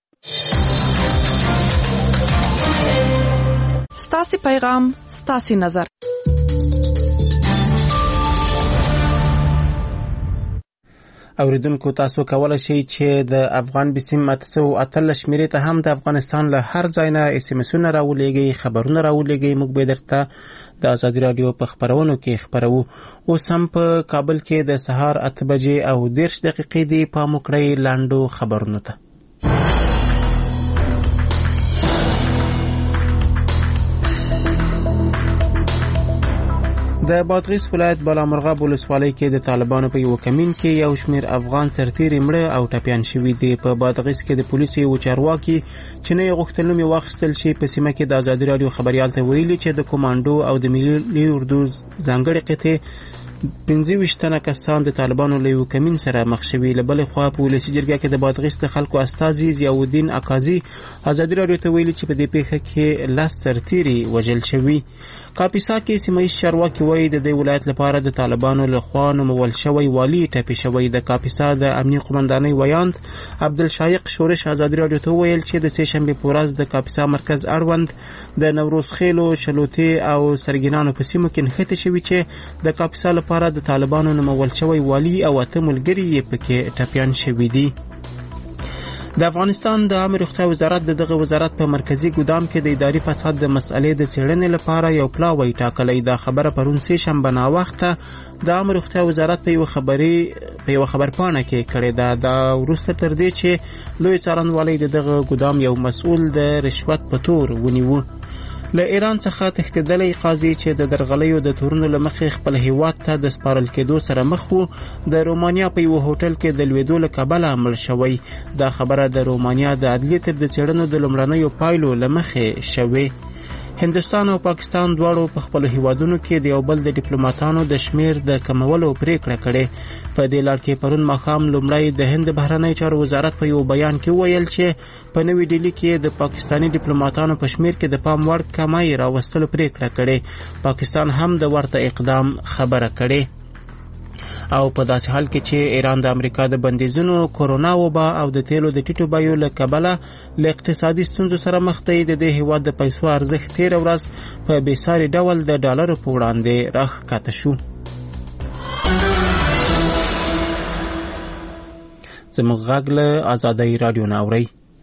I: ستاسو پیغام ستاسو نظر.
A: اوریدونکو تاسو کولای شئ چې د افغان بسیم متسو اتل شمیرې ته هم د افغانستان له هر ځای نه اس ام اسونه راولېږئ، خبرونه راولېږئ. موږ به درته د ازادي راډیو په خبرونو کې خبرو. اوس هم په کابل کې د سهار اته بجې او دېرش دقیقې دی. پام وکړئ لاندو خبرونو ته. د بادغیس ولایت بالامرغاب ولسوالۍ کې د طالبانو په یو کمین کې یو شمیر افغان سرتیري مړه او ټپیان شوي دي. په بادغیس کې د پولیسو یو چارواکي چې نه یې غوښتل نوم یې واخیستل شي په سیمه کې د ازادي راډیو خبریال ته ویلي چې د کمانډو او د ملي اردو ځانګړې قطعې پنځه ویشت تنه کسان د طالبانو له یو کمین سره مخ شوي. له بلې خوا په ولسي جرګه کې د بادغیس د خلکو استازي ضیاءالدین اکاظي ازادي راډیو ته ویلي چې په دې پیښه کې لس سرتیري وژل شوي. کاپیسا کې سیمه ییز چارواکي وایي د دې ولایت لپاره د طالبانو له خوا نومول شوی والي ټپي شوی. د کاپیسا د امنیه قمندانۍ ویاند عبدالشایق شورش ازادي راډیو ته ویل چې د سه شنبې په ورځ د کاپیسا مرکز اړوند د نوروز خیلو، شلوتې او سرګینانو په سیمو کې نښتې شوي چې د کاپیسا لپاره د طالبانو نومول شوی والي او اته ملګري یې پکې ټپیان شوي دي. د افغانستان د عامه روغتیا وزارت د دغه وزارت په مرکزی ګودام کې د اداري فساد د مسئلې د څېړنې لپاره یو پلاوی ټاکلی. دا خبره پرون سه شنبه ناوخته د عامه روغتیا وزارت په یو خبري په یو خبرپاڼه کې کړې ده. دا وروسته تر دې چې لوی څارنوالۍ د دغه ګودام یو مسؤل د رشوت په تور ونیوه. له ایران څخه تښتېدلی قاضي چې د درغلیو د تورونو له مخې خپل هیواد ته د سپارل کېدو سره مخ و، د رومانیا په یوه هوټل کې د لوېدو له کبله مړ شوی. دا خبره د رومانیا د عدلي طب د څېړنو د لومړنیو پایلو له مخې شوې. هندوستان او پاکستان دواړو په خپلو هیوادونو کې د یو بل د ډیپلوماتانو د شمیر د کمولو پریکړه کړې. په دې لړ کې پرون ماښام لومړی د هند بهرنی چارو وزارت په یو بیان کې ویل چې په نوې ډیلي کې د پاکستاني ډیپلوماتانو په شمیر کې د پام وړ کمای راوستلو پریکړه کړې. پاکستان هم د ورته اقدام خبره کړې. او په داسې حال کې چې ایران د امریکا د بندیزونو، کورونا وبا او د تیلو د ټیټو بیو له کبله له اقتصادي ستونزو سره مخ دی، د دې هیواد د پیسو ارزښت تېره ورځ په بېساري ډول د ډالرو په وړاندې راښکته شو. زموږ غږ له ازادۍ راډیو نه اورئ.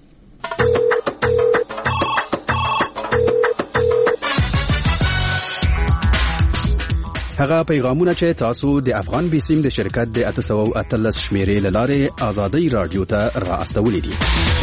U: هغه پیغامونه چې تاسو د افغان بیسیم د شرکت د اته سوه او اتلس شمیرې له لارې ازادۍ راډیو ته را استولی دي.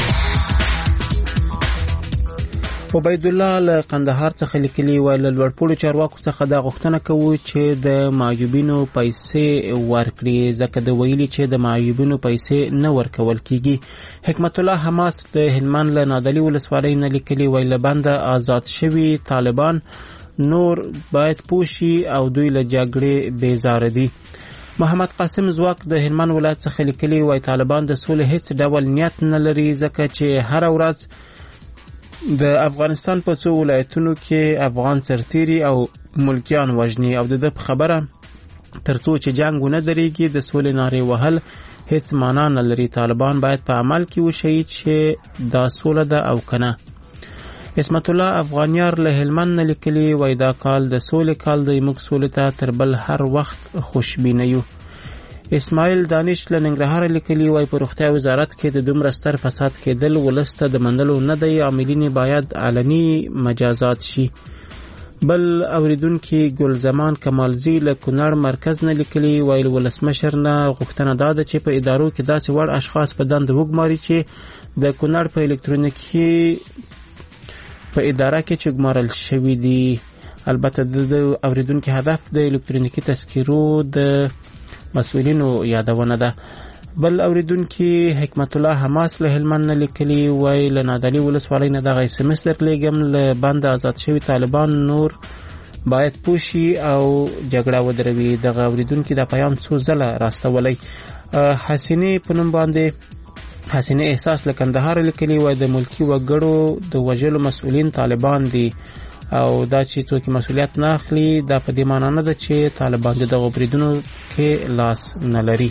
A: عبید الله له قندهار څخه لیکلي و له لوړپوړو چارواکو څخه دا غوښتنه کوو چې د معیوبینو پیسې ورکړي، ځکه د ویلي چې د معیوبینو پیسې نه ورکول کیږي. حکمت الله حماس د هلمند له نادعلي ولسوالۍ نه لیکلي و له بنده آزاد شوي طالبان نور باید پوشي او دوی له جګړې بیزاره دي. محمد قاسم زواک د هلمند ولایت څخه لیکلي وای طالبان د سولې هیڅ ډول نیت نه لري، ځکه چې هر ورځ د افغانستان په څو ولایتونو کې افغان سرتیري او ملکیان وژني او د خبره ترڅو چې جنگ ونه درېږي د سولې نارې وهل هیڅ معنا نه لري. طالبان باید په عمل کې وشي چې دا سوله ده او کنه. اسمت الله افغانیار له هلمند نه لیکلي وای دا کال د سولې کال دی، موږ سولې ته تر بل هر وخت خوشبینه یو. اسماعیل دانش له ننګرهار لیکلي وای په روغتیا وزارت کې د دومره ستر فساد کېدل ولس ته د منلو نه دی، عاملین باید علني مجازات شي. بل اوریدونکي ګل زمان کمالزی له کونړ مرکز نه لیکلي وای ولسمشر نه غوښتنه دا ده چې په ادارو کې داسې وړ اشخاص په دند وګماري چې د کونړ په الکترونیکي په اداره کې چې ګمارل شوي دي. البته د اوریدونکو هدف د الکترونیکي تذکیرو د مسؤلینو یادونه ده. بل اوریدونکي حکمت الله حماس له هلمند نه لیکلي وای له نادعلي ولسوالۍ نه دغه اس ام اس درلېږم له بند آزاد شوي طالبان نور باید پوشي او جګړه ودروي. دغه اوریدونکي د پیام څو ځله راستولی. حسینې په نوم باندې حسینې احساس له کندهار لیکلي وای د ملکی وګړو د وژلو مسؤلین طالبان دي او دا چې څوک مسؤلیت نه اخلي دا په دې معنی نه ده چې طالبان د دغه بریدونو کې لاس نه لري.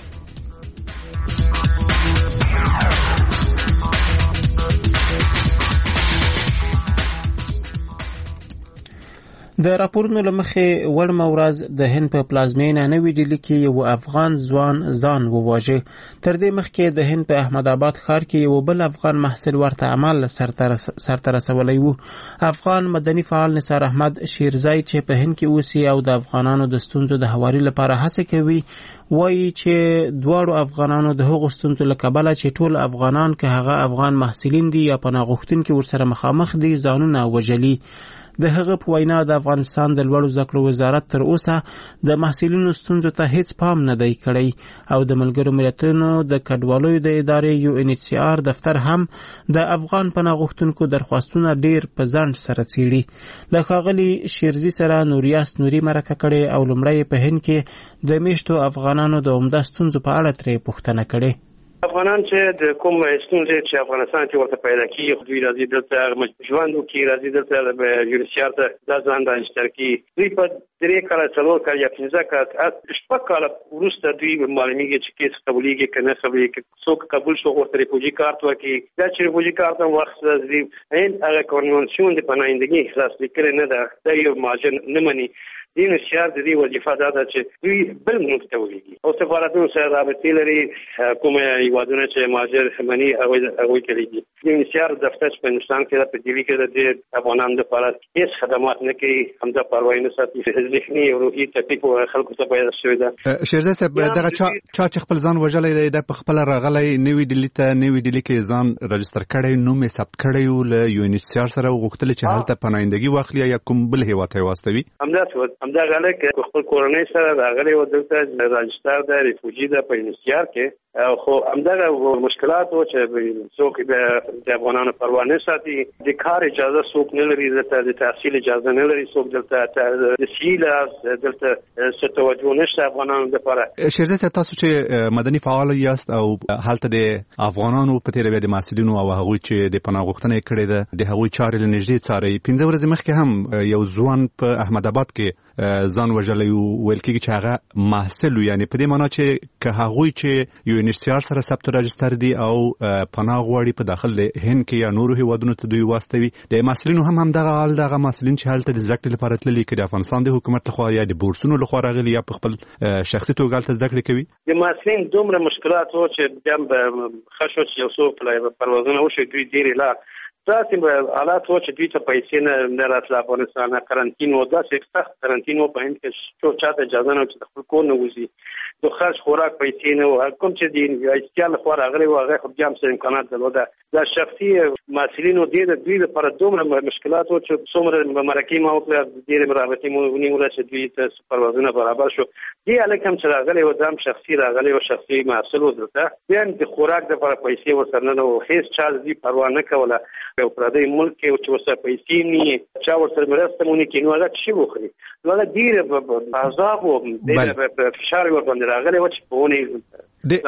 A: د راپورونو له مخې وړمه ورځ د هند په پلازمینه نوې ډیلي کې یو افغان ځوان ځان وواژه. تر دې مخکې د هند په احمد آباد ښار کې یو بل افغان محصل ورته عمل سرته رسولی و. افغان مدني فعال نثار احمد شیرزای چې په هند کې اوسي او د افغانانو د ستونزو د هواري لپاره هڅه کوي وایي چې دواړو افغانانو د هغو ستونزو له کبله چې ټول افغانان که هغه افغان محصلین دي یا پناه غوښتونکي ورسره مخامخ دي ځانونه وژلي. د هغه په وینا د افغانستان د لوړو زده کړو وزارت تر اوسه د محصلینو ستونزو ته هیڅ پام نه دی کړی او د ملګرو ملتونو د کډوالۍ د ادارې یو ان ایچ سی آر دفتر هم د افغان پناه غوښتونکو درخواستونه ډیر په ځنډ سره څیړي. له ښاغلي شیرزي سره نوریاس نوري مرکه کړې او لومړی په هند کې د میشتو افغانانو د عمده ستونزو په اړه ترې پوښتنه کړې.
C: افغانان چې د کوم ستونزې چې افغانستان کې ورته پیدا کیږي خو دوی راځي دلته ژوند وکړي راځي دلته به یونیسیار ته دا ځان رجسټر کړي. دوی په درې کاله څلور کاله یا پنځه کاله شپږ کاله وروسته دوی معلومیږي چې کیس قبولیږي که نه قبولیږي. څوک قبول شو ورته ریفوجي کارت ورکړي. دا چې ریفوجي کارت هم وخت راځي هند هغه کنوانسیون د پناهندګۍ احساس لیکلی نه ده دا یو مهاجر نه مني. د یونیسیار د دې وظیفه دا ده چې دوی بل ملک ته ولیږي او سفارتونو سره رابطې لري. کومه هیوادونه چې مهاجر مني هغوی ته لیږي. د یونیسیار دفتر چې په هندوستان کې ده په ډیلي کې ده د افغانانو دپاره هېڅ خدمات نه کوي همدا پروا یې نه ساتي. ذهني او روحي تکلیف خلکو ته پیدا شوی ده.
U: شیرزی صاحب دغه چا چې خپل ځان وژلی دی د په خپله راغلی نوي ډیلي ته نوي ډیلي کې ځان رجسټر کړی نوم یې ثبت کړی و له یونیسیار سره وغوښتل چې هلته پناهندګي واخلي یا کوم بل هیواد ته یې واستوي. همداسې
C: همدا غلک خپل کورنۍ سره راغلی و دلته رجسټر ده ریفوجي ده په یونیسیار کې خو همدغه مشکلات و چې څوک د افغانانو پروا نه ساتي. د کار اجازه څوک نه لري دلته د تحصیل اجازه نه لري څوک دلته د سیله دلته څه توجه نشته افغانانو دپاره.
U: شیرزی صاحب تاسو چې مدني فعال یاست او هلته د افغانانو په تېره بیا د محصلینو او هغوی چې د پناه غوښتنه یې کړې ده د هغوی چارې له نږدې څارئ. پنځه ورځې مخکې هم یو ځوان په احمد آباد کې ځان وژلی ویل کېږي چې هغه محصل و یعنې په دې معنا چې که هغوی چې یو یونیسیار سره ثبت رجسټر دي او پناه غواړي په داخل هند کې یا نورو هیوادونو ته دوی واستوي. د محصلینو هم همدغه حال دغه محصلین چې هلته د زده کړې لپاره تللي که د افغانستان د حکومت لخوا یا د بورسونو لخوا راغلي یا په خپل شخصي توګه هلته زده کړې کوي.
C: د محصلین دومره مشکلات و چې بیا به ښه شو چې یو څو پروازونه وشي دوی ډېرې لار داسې حالات و چې دوی ته پیسې نه راتله افغانستان قرنطین و داسې سخت قرنطین و په هند کې څوک چاته اجازه نه و چې د خپل کور نه وځي. د خرج خوراک پیسې نه و کوم چې د اجتیال لخوا راغلی و هغه خو بیا هم څه امکانات درلوده. دا شخصي محصلینو ډېر دوی لپاره دومره مشکلات و چې څومره مرکې ما وکړه ډېرې رابطې مو ونیوله چې دوی ته پروازونه برابر شو. دې هلک هم چې راغلی و دا هم شخصي راغلی و شخصي محصل و دلته بیا هم د خوراک دپاره پیسې ورسره نه و هېڅ چا د دوی پروا نه کوله. یو پردی ملک کې چې ورسره پیسې نه چا ورسره مرسته مونږ کې نو هغه څه وخوري نو هغه ډېر عذاب او ډېر فشار ورباندې راغلی و چې په ونې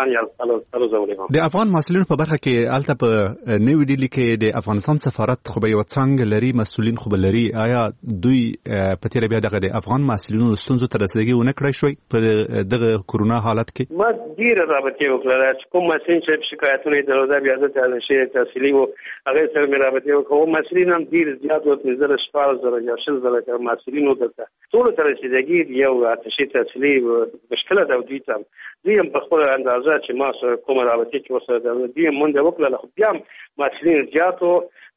U: د افغان محصلینو په برخه کې هلته په نوې ډیلي کې د افغانستان سفارت خو به یوه څانګه لري مسؤلین خو به لري. آیا دوی په تېره بیا دغه د افغان محصلینو ستونزو ته رسیدګي ونه کړی شوی په دغه کورونا حالت کې؟
C: ما ډېره رابطې وکړله چې کوم محصلین چې شکایتونه یې درلوده بیا دلته شی تحصیلي و هغې سره مې رابطې وکړه. محصلین هم ډېر زیات و پنځه زره شپاړس زره یا شل زره محصلین و دلته ټولو ته رسیدګي یو اتشي تحصیلي مشکله ده دوی ته دوی هم په خپله اندازه چې ما سره کومه رابطې چې ورسره ده دوی هم منډه وکړله خو بیا هم محصلین زیات و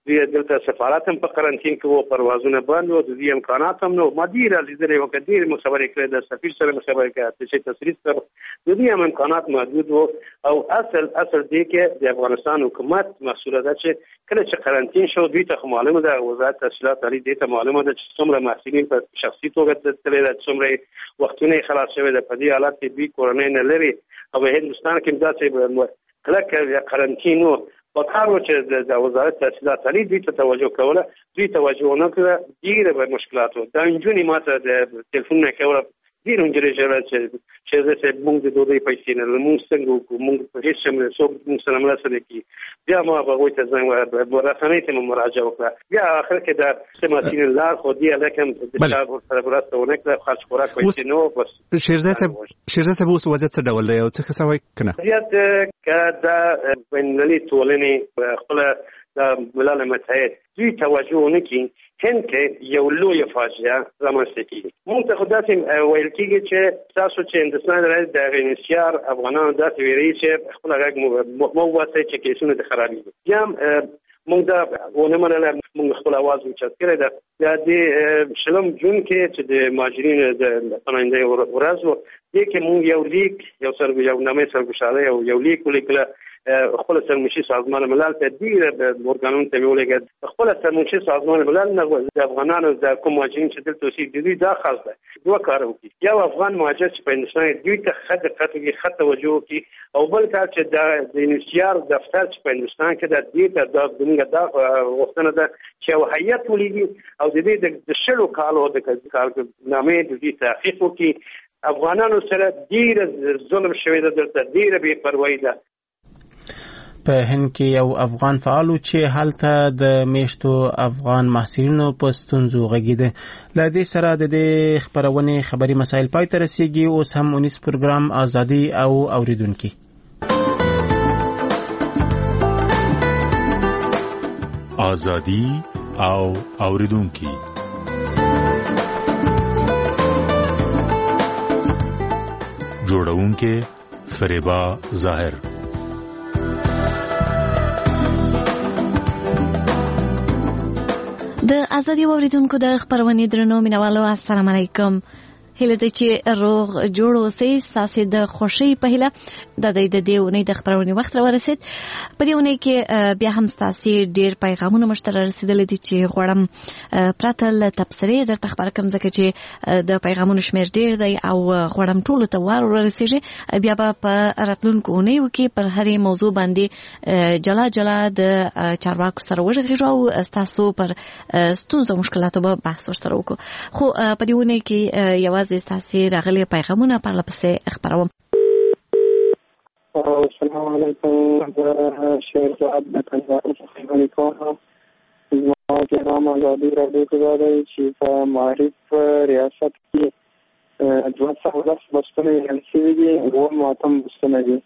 C: دوی دلته سفارت هم په قرنطین کې وو، پروازونه بند وو، د دې امکانات هم نو. ما ډېره لیدلې وو، ډېرې مخبرې کړې، د سفیر سره مخبرې کړې چې تصریح سره د دې هم امکانات محدود وو. او اصل اصل دې کې د افغانستان حکومت مسؤله ده چې کله چې قرنطین شو دوی ته معلومه ده، وزارت تحصیلات عالی دې ته معلومه ده چې څومره محصلین په شخصي توګه تللي ده، څومره وختونه خلاص شوي ده. په دې حالت کې دوی کورنۍ نه لري او په هندوستان کې داسې کلکه قرنطین وو. په کار و چې د وزارت تحصیلات عالی دوی ته توجه کوله، دوی توجه ونه کړه، ډېره به مشکلات وو. دا نجونې ما ته د تلیفون نه کوله، ډېرې نجونې ژړل چې چې زه چې موږ د ډوډۍ پیسې نه لرو، موږ څنګه وکړو، موږ په هېڅ شی څوک موږ سره مرسته نه کوي. بیا ما هغوی ته زنګ رسنۍ ته مو مراجعه وکړه. بیا آخر کې د څه مسیرین لار خو دې هلک هم د چا ورسره مرسته ونه کړه، خرڅ خوراک پیسې نه وو. بس
U: شیرزای صاحب شیرزای صاحب اوس وضعیت څه ډول دی او څه ښه سوی که نه؟
C: وضعیت که د بینالمللي ټولنې خپله د ملل متحد دوی توجه ونه کړي، هند کې یو لویه فاجعه رامنځته کېږي. موږ ته خو داسې ویل کېږي چې تاسو چې هندوستان راځئ د هغې انسیار افغانانو داسې ویري چې خپله غږ مه وباسئ چې کیسونه د خرابېږي. بیا هم موږ دا ونه منله، موږ خپل اواز اوچت کړی ده. بیا د شلم جون کې چې د مهاجرینو د پناهندګۍ ورځ وه، دې کې موږ یو لیک یو سر یو نامې سرګشاده یو یو لیک ولیکله خپل سرمنشي سازمان ملل ته، ډېر ارګانونو ته مې ولېږل. خپل سرمنشي سازمان ملل نه د افغانانو د کوم مهاجرین چې دلته اوسېږي دوی دا خاص ده دوه کار وکړي. یو افغان مهاجر چې په هندوستان کې دوی ته ښه دقت وکړي، ښه توجه وکړي، او بل کار چې د انسیار دفتر چې په هندوستان کې ده دې ته دا زموږ دا غوښتنه ده چې یو هیئت ولیږي او د دې د شلو کالو د کارنامې د دې تحقیق وکړي. افغانانو سره ډېره ظلم شوی ده، دلته ډېره بې پروایي ده.
A: په هند کې یو افغان فعال چې هلته د میشتو افغان محصلینو په ستونزو غږیده. له دې سره د دې خبرونې خبري مسایل پای ته رسیږي. اوس هم اونیس پروګرام ازادي او اوریدونکي
D: ازادي او اوریدونکي جوړونکي فریبا ظاهر.
H: د ازادي اوریدونکو د خبرونې درنو مینوالو السلام علیکم. هله د چې روغ جوړ اوسئ، ستاسو د خوشي په هله د دې د دې ونې د خبرونې وخت ورسید. په دې ونې کې بیا هم ستاسو ډیر پیغامونه مشترک رسیدل دي چې غوړم پرته له تبصرې درته خبر کوم، ځکه چې د پیغامونو شمیر ډیر دی او غوړم ټول ته ور ورسیږي. بیا به په راتلونکو ونیو کې پر هرې موضوع باندې جلا جلا د چارواکو سره وژغېږو او ستاسو پر ستونزو مشکلاتو به بحث ورسره وکړو. خو په دې ونې کې یوازې ستاسو راغلي پیغامونه پرله پسې خبروم.
V: السلام علیکم. شیر صاحب د کندهار څخه علیکم. زما پیغام ازادي راډیو ته دی چې په معرف ریاست کې دوه سوه لس بستونه ویل شوي دي، اووه اتم بستونه دي.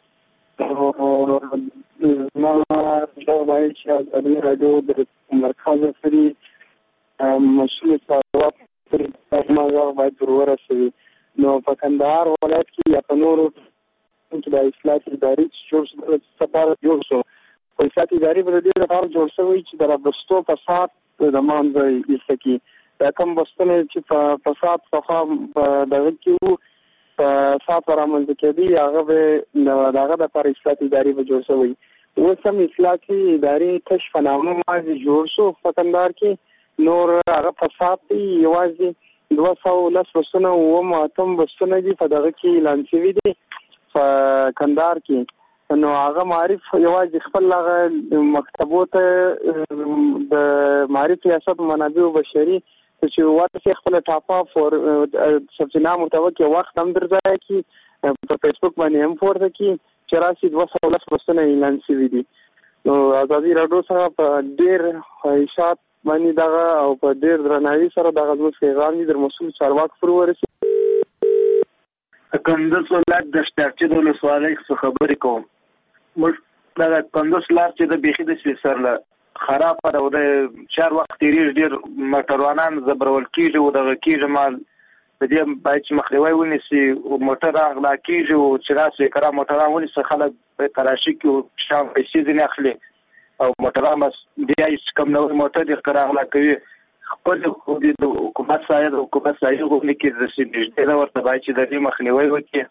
V: زما دا وایي چې ازادي راډیو د مرکز فري مسؤل چارواکو ما باید ورورسوي. نو په کندهار ولایت کې یا په نورو کې د اصلاح اداري جوړ شو، سپاره جوړ شو. په اصلاح اداري په دې لپاره جوړ شوی چې د بستو فساد د منځه ایسته کړي. دا کوم بستونه چې په فساد څخه په دغه کې وو فساد رامنځته کېدی، هغه به دغه د لپاره اصلاح اداري به جوړ شوی. اوس هم اصلاح اداري تش په نامه باندې جوړ شو په کندهار کې. نور هغه فساد دی، یوازې دوه سوه لس بستونه اووه اتم بستونه دي په دغه کې اعلان شوي دي په کندهار کې. نو هغه معرف یوازې خپل هغه مکتبو ته د معرف ریاست منابع بشري چې ورته خپل ټاپا فور سبسینام متوقع وخت هم درځي کې په فیسبوک باندې هم پورته کې چې راشي دوه سوه لس بستونه اعلان شوي دي. نو ازادي راډیو سره په ډېر خواهشات باندې دغه او په ډېر درناوي سره دغه زموږ پیغام دي در مسؤل چارواکو پورې ورسېږي.
W: کندز ولایت د شتارچي د ولسوالۍ څخه خبرې کوم. موږ دغه کندز لار چې د بیخي د سره خرابه ده او د چار وخت تېرېږي، ډېر موټروانان زبرول کېږي او دغه کېږي مال د دې باید چې مخنیوی ونیسي. موټر اغلا کېږي او چې راسي کرا موټران ونیسي، خلک په تراشي کې شام پیسې ځینې اخلي او موټران بیا هیڅ کم نوی موټر یې راغلا کوي خپل خو د حکومت سایه د حکومت سایه غوښتل کې د سیندې دا ورته باید چې د دې مخنیوي وکړي.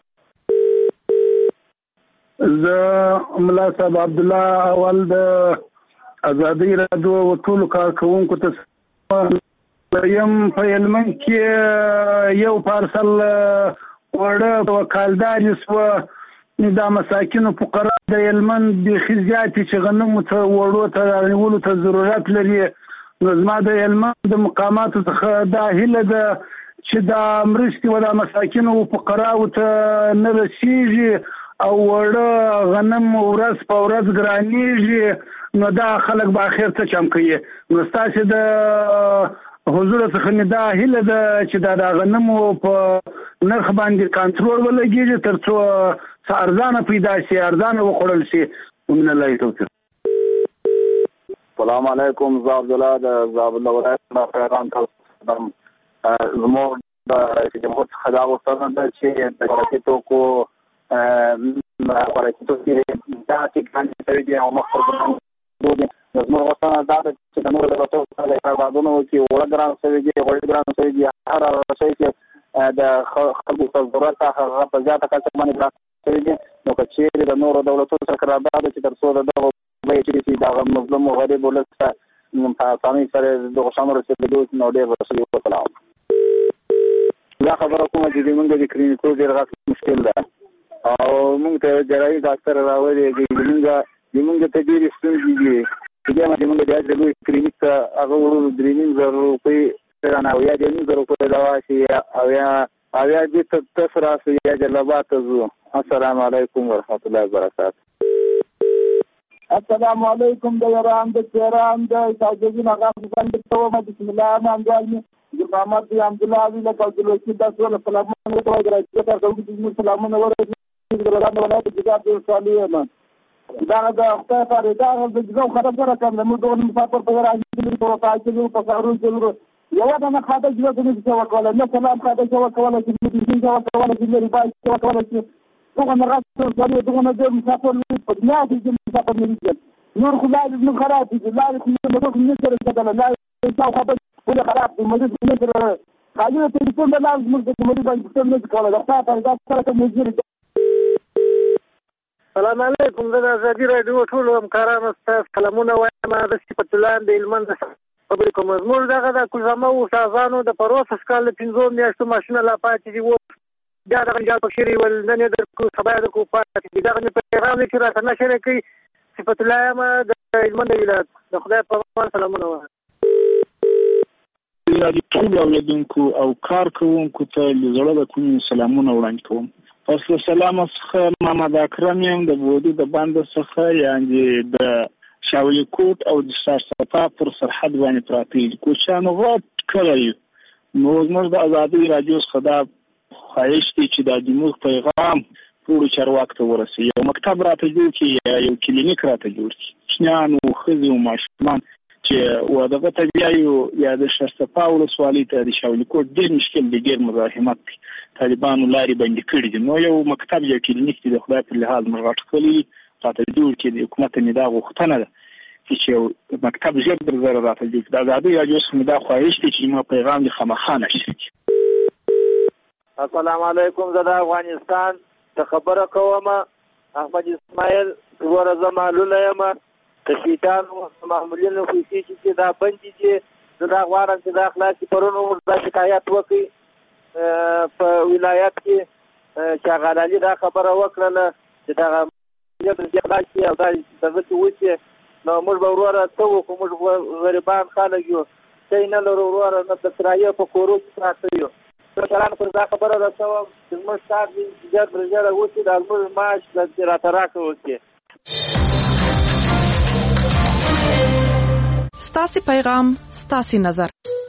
E: زه ملا صاحب عبد الله اول د ازادي رادیو او ټول کارکونکو ته یم په هلمند کې یو پارسل وړه وکالدار سو دا مساکینو فقرا د هلمند بېخي زیاتې چې غنمو ته وړو ته رانیولو ته ضرورت لري. نو زما د هلمند د مقاماتو څخه دا هیله ده چې دا مرستې و دا مساکینو فقراو ته نه رسیږي او وړه غنم ورځ په ورځ ګرانیږي. نو دا خلک به اخر څه چم کوي. نو ستاسې د حضور څخه مې دا هیله ده چې دا د غنمو په نرخ باندې کنټرول ولګېږي تر څو څه ارزانه پیدا شي ارزانه وخوړل شي. ومن الله توفیق.
W: السلام علیکم. زه عبدالله د زابل ولایت نه پیغام تاسو زموږ د جمهور څخه دا غوښتنه ده چې د خوراکي توکو خوراکي توکي دا ټیکانې شوي دي او مخ پر ګران دي. زموږ غوښتنه دا ده چې د نورو دولتونو سره قراردادونه وکړي. اوړه ګران شوي دي غوړي ګران شوي دي هر هغه شی چې د خلکو ته ضرورت هغه په زیاته کچه باندې ګران شوي دي. نو که چیرې د نورو دولتونو سره قرارداد چې تر څو د دغو بیې چې دا مظلوم او غریب ولس ته په اسانۍ سره دغو شیانو رسېدلي نو ډېر ښه شي. وسلام. دا خبره کومه چې زموږ د کلینیکو ډېر غټ مشکل ده او موږ ته جراحي ډاکټر راولي زموږ زموږ ته ډېرې ستونزې دي. بیا زموږ د لوی کلینیک ته هغه وړو درې نیم زره روپۍ رانه او یا درې نیم زره روپۍ دوا شي او یا او یا دې ته تاسو راسئ یا جلبات ته ځو. السلام علیکم ورحمت الله وبرکاته.
F: السلام علیکم د ایران د تهران د تاجدین هغه څنګه ته بسم الله الرحمن الرحیم. محمد عبد الله علی له کولو چې تاسو له سلامونه ورته راځي تاسو د سلامونه ورته د ولادت ولادت د جګړې صالحه دا د خپل فردا د ځو خبره کوم نو د مسافر په راځي د پروتای کې په کارو کې یو دا نه خاطر چې د دې وکول نه سلام خاطر چې وکول چې د دې وکول چې د ریبای چې وکول چې دغه مراسم ځای دغه نه د مسافر په دنیا کې د مسافر نه دي نور خدای دې خراب دي لا دې نه د نه سره څه لا تاسو خبر ولا خراب دي مده نه سره خاطر ته ټول لازم موږ د مدي باندې څه نه کوله دا تاسو دا سره کوم ځای.
K: السلام علیکم. زه د ازادي راډیو ټول همکارانو ته سلامونه وایم. د صفت الله د هلمند خبرې کوم. زموږ دغه د کوزامه استادانو د پروسس کال پنځو میاشتو ماشینه لا پاتې دي و بیا دغه جال پکښې ول نن یې درکړو سبا یې درکړو پاتې دي. دغه مې په پیغام کې راته نشر کوي. صفت الله یم د هلمند ولایت. د خدای په امان سلامونه وایم.
E: د ټول اوریدونکو او کارکوونکو ته له زړه د کوم سلامونه وړاندې کوم. پس له سلام څخه محمد اکرم یم د بودی د باند څخه یعنی د شاولی کوټ او د سرسپا پر سرحد باندې پراته دي. کوچانو غوټ کړی نو زموږ د ازادي راډیو څخه دا خواهش دی چې د زموږ پیغام ټول چارواکو ته ورسوي. یو مکتب راته جوړ کړي یا یو کلینیک راته جوړ کړي. شنیانو ښځې او ماشومان چې و دغه ته بیایو یا د سرسپا ولسوالۍ ته د شاولی کوټ ډېر مشکل دی ډېر مزاحمت دی. طالبانو لارې بندې کړي دي. نو یو مکتب یا کلینیک دی د خدای پر لحاظ موږ غټ کړي راته جوړ کړي. د حکومت نه دا غوښتنه ده چې یو مکتب ژر در زره راته جوړ کړي. د ازادي راډیو څخه دا خواهش دی چې ما پیغام د خامخا نشر کړي.
K: السلام علیکم. زه د افغانستان ته خبره کوم. احمد اسماعیل ورځ معلومه یم د شیطانو معمولینو پیسې چې دا بندي دي. زه دا غواړم چې دا خلاصي پرونو دا شکایت وکړي په ولایت کې چې هغه علي دا خبره وکړله چې دغه خلاصي او دا دغه چې وشي نو موږ به وروره څه وکړو. موږ غریبان خلک یو څه نه لرو وروره نه د کرایې په کورو کې پراته یو. کشرانو پر دا خبره رسوم چې زموږ کار دې ژر تر ژره وشي دا زموږ معاش راته راکړه وکړي.
I: ستاسې پیغام ستاسې نظر.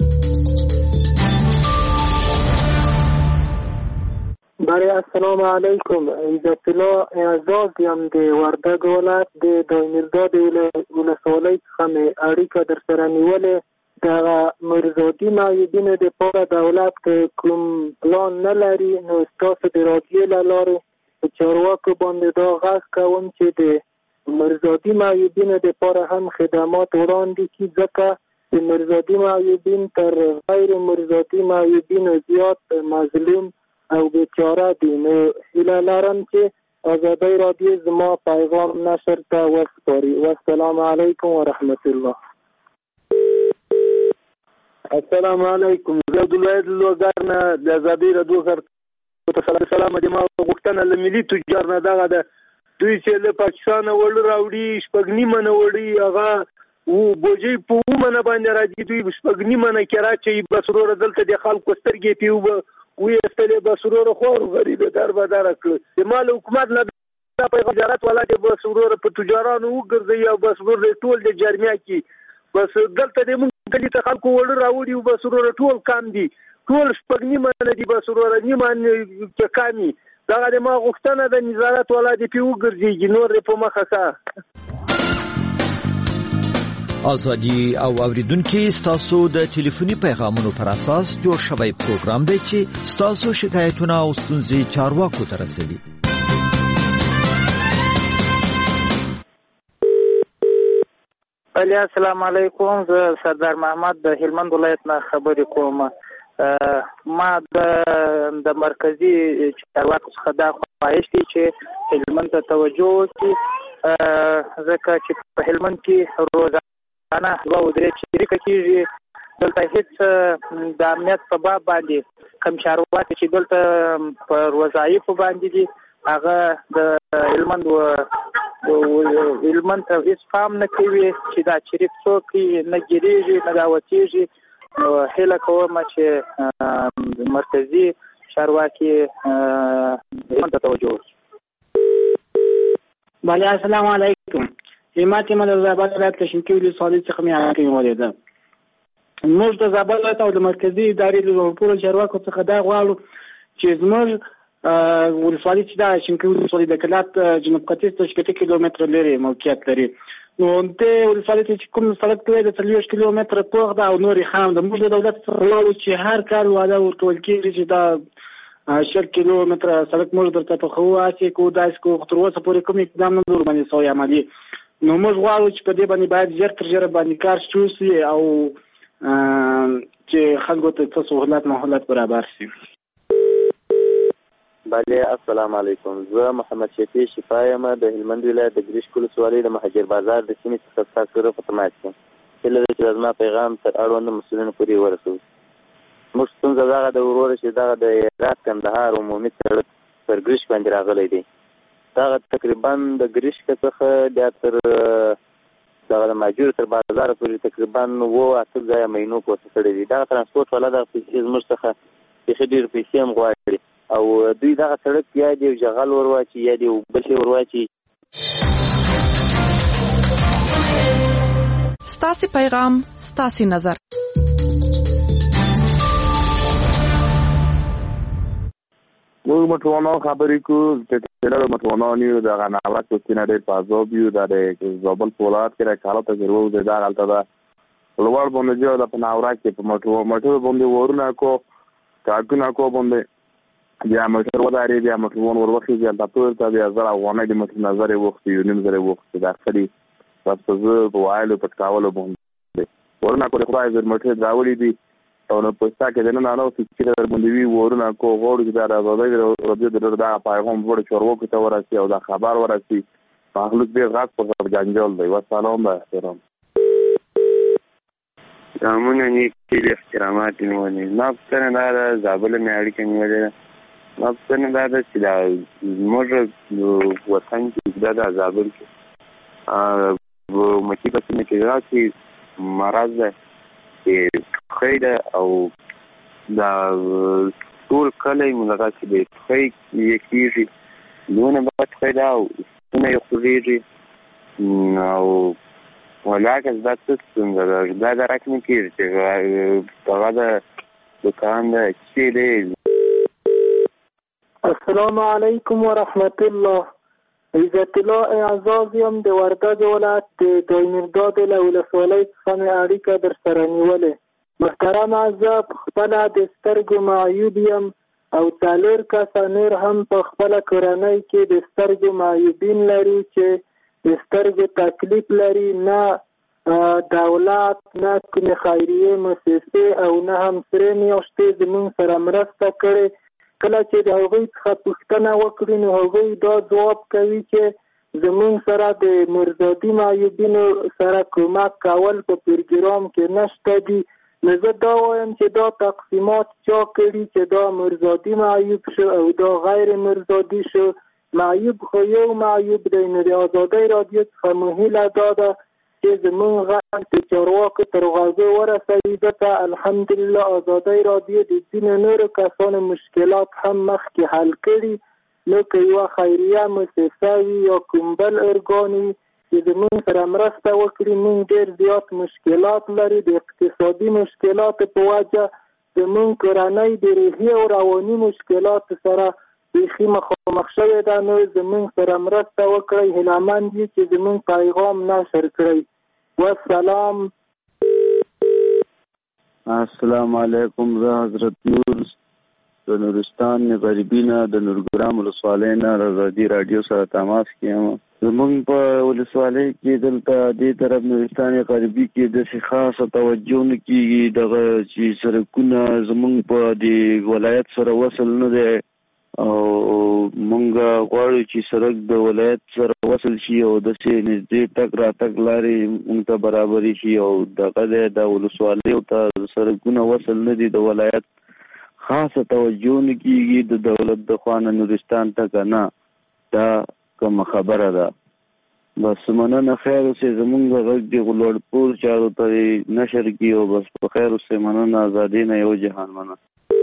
X: برای السلام علیکم. عزت الله اعزاز یم د وردګ ولایت د دایمیرداد ولسوالۍ څخه مې اړیکه در سره نیولې. دغه مرزادي معیوبینو دپاره دولت که کوم پلان نه لري نو ستاسو د راډیو له لارې په چارواکو باندې دا غږ کوم چې د مرزادي معیوبینو دپاره هم خدمات وړاندې کړي، ځکه د مرزادي معیوبین تر غیر مرزادي معیوبینو زیات مظلوم او بیچاره دي. نو هیله لرم چې ازادي رادیو زما پیغام نشر ته وسپاري. والسلام علیکم ورحمت الله.
W: السلام علیکم. زه عبدالله لوګر نه د ازادي رادیو سره سلام دې ما غوښتنه له ملي تجار نه دغه د دوی چې له پاکستان وړ راوړي شپږنی من وړي هغه او بوجي په ومنه باندې راځي، دوی شپږنی من کې راځي بسرور دلته د خلکو سترګې پیو وې استلې بسرور خور غریب در بدر کړ د مال حکومت نه په وزارت ولا د بسرور په تجارانو وګرځي او بسرور ټول د جرمیا کې بس دلته د مونږ کلی ته خلکو وړ راوړي او بسرور ټول کام دي، ټول شپږنی من دي بسرور نیمان کې کامي. دا د ما غوښتنه د نظارت ولا د پیو ګرځي نور په مخه کا.
J: ازادي او اوریدونکو ستاسو د ټلیفوني پیغامونو پر اساس جوړ شوی پروګرام دی چې ستاسو شکایتونه او ستونزې چارواکو ته رسوي.
L: السلام علیکم. زه سردار محمد د هلمند ولایت نه خبرې کوم. ما د د مرکزی چارواکو څخه دا خواهش دی چې هلمند ته توجه وکړي، ځکه چې په هلمند کې روزانه دوه او درې شریکه کېږي. دلته هېڅ د امنیت په باب باندې کوم چارواکي چې دلته په وظایفو باندې دي هغه د هلمند هلمند ته هېڅ پام نه کوي چې دا شریک څوک نه ګیرېږي نه دا وتېږي. هیله کوم چې مرکزی چارواکي هلمند ته توجه وکړي.
M: بله السلام علیکم. همت من از زابل ولایت کشمکي ولسوالۍ څخه مې اړیکه نیولې ده. موږ د زابل ولایت او د مرکزي ادارې له ټولو چارواکو څخه دا غواړو چې زموږ ولسوالۍ چې دا کشمکي ولسوالۍ د کلات جنوب ختیځ ته شپېته کیلومتره لرې موقعیت لري. نو دې ولسوالۍ ته چې کوم سړک دی د څلوېښت کیلومتره پوخ ده او نورې خام ده. موږ د دولت څخه غواړو چې هر کال وعده ورکول کېږي چې دا شل کیلومتره سړک موږ درته پخوو هسې کوو داسې کوو، تر اوسه پورې کوم اقدام نه دی ورباندې سوی عملي. نو موږ غواړو چې په دې باندې باید ژر تر ژره باندې کار شوسي او چې خلکو ته څه سهولت مهولت برابر شي.
O: بله السلام علیکم. زه محمد شفیع شفا یم د هلمند ولایت د ګریشک ولسوالۍ د مهاجر بازار د سیمې څخه ستاسو سره په تماس یم. هیله ده چې زما پیغام تر اړوندو مسؤلینو پورې ورسوي. موږ ستونزه دغه د وروره چې دغه د هرات کندهار عمومي سړک پر ګریشک باندې راغلی دی. دغه تقریبا د ګریشک څخه بیا تر دغه د ماجور تر بازار پورې تقریبا اووه اته ځایه مینو پورته کړی دی. دغه ترانسپورټ والا دغه پیسې زموږ څخه بیخي ډېرې پیسې هم غواړي او دوی دغه سړک یا دې جغل ور واچي یا دې اوبه شي ور واچي.
I: ستاسې پیغام ستاسې نظر.
Y: موږ مټوانان خبرې کوو چې ډېر مټوانان یو دغه ناوړه کوڅې ډېر په عذاب یو د زابل په ولایت کې راکاله تجربه وه دا هلته ده لوړ باندې جو د په ناوړه کې په مټو مټو باندې ورونه کو کاکونه کو باندې بیا موټر وداري بیا موټرونه ور وخیږي هلته ټول ته بیا زر افغانۍ د موټر نظر یې وخت یو نیم زر یې وخت داخلي بس زه په وایلو پټکاولو باندې ورونه کو د خدای زر موټر راوړي دي او نو پوسټا کې دنه نه نو چې در باندې وی ورونه کو غوړو چې دا راځي راځي د دا پیغام ورته چورو ته ورسي او دا خبر ورسي مخلوق دې غاټ په جنجال دی. والسلام با احترام.
Z: زمونه ني کې احترامات نیولې نه څنګه دا زابل مې اړیکې نیولې نه څنګه دا چې دا موږ وطن کې دا د زابل کې ا مچې په څه کې راځي مرز ده چې خیره او دا ټول کله موږ چې د خې یکیږي دونه به خیره او نه یو خوريږي او ولکه دا څه څنګه دا دا راکني کېږي چې هغه د دکان چې دی.
X: السلام علیکم ورحمت الله. عزت الله اعزازیم د وردګ ولایت د دایمیرداد له ولسوالۍ څخه مې اړیکه در سره نیولې. محترم زه په خپله د سترګو معیوب یم او څلور کسه نور هم په خپله کورنۍ کې د سترګو معیوبین لري چې سترګې تکلیف لري، نه دولت نه کومې خیریه مؤسسې او نه هم سرې میاشتې زموږ سره مرسته کړې. کله چې د هغوی څخه پوښتنه وکړي نو هغوی دا ځواب کوي چې زموږ سره د مرزادي معیوبینو سره کومک کول په پروګرام کې نشته دي. نو زه دا وایم چې دا تقسیمات چا کړي چې دا مرزادي معیوب شو او دا غیر مرزادي شو. معیوب خو یو معیوب دی. نو د ازادۍ راډیو څخه مو هیله دا ده چې زموږ غږ د چارواکو تر غوږو ورسوي. ځکه الحمدلله ازادۍ راډیو د ځینو نورو کسانو مشکلات هم مخکې حل کړي. نو که یوه خیریه مؤسسه وي یا کوم بل ارګان وي چې زموږ سره مرسته وکړي، موږ ډېر زیات مشکلات لري. د اقتصادي مشکلاتو په وجه زموږ کورنۍ د روحي او رواني مشکلاتو سره بیخي مخامخ شوې ده. نو زموږ سره مرسته وکړئ. هیلهمند یو چې زموږ پیغام نشر کړئ. والسلام.
B: السلام علیکم. زه حضرت نور د نورستان غریبینه د نورګرام ولسوالۍ نه ازادي راډیو سره تماس کې یم. زموږ په ولسوالۍ کې دلته دې طرف نورستان غریبي کې داسې خاصه توجه نه کېږي دغه چې سړکونه زموږ په دې ولایت سره وصل نه دی او مونږ غواړو چې سړک د ولایت سره وصل شي او داسې نږدې تګ راتګ لارې مونږ ته برابرې شي او دغه دی د ولسوالیو ته سړکونه وصل نه دي د ولایت خاصه توجه نه کېږي د دولت د خوا نه نورستان ته که نه. دا کومه خبره ده. بس مننه. خیر اوسئ. زمونږ غږ د لوړپول چارو ته نشر کړي او بس په خیر اوسئ. مننه. ازادي نه یو جهان. مننه.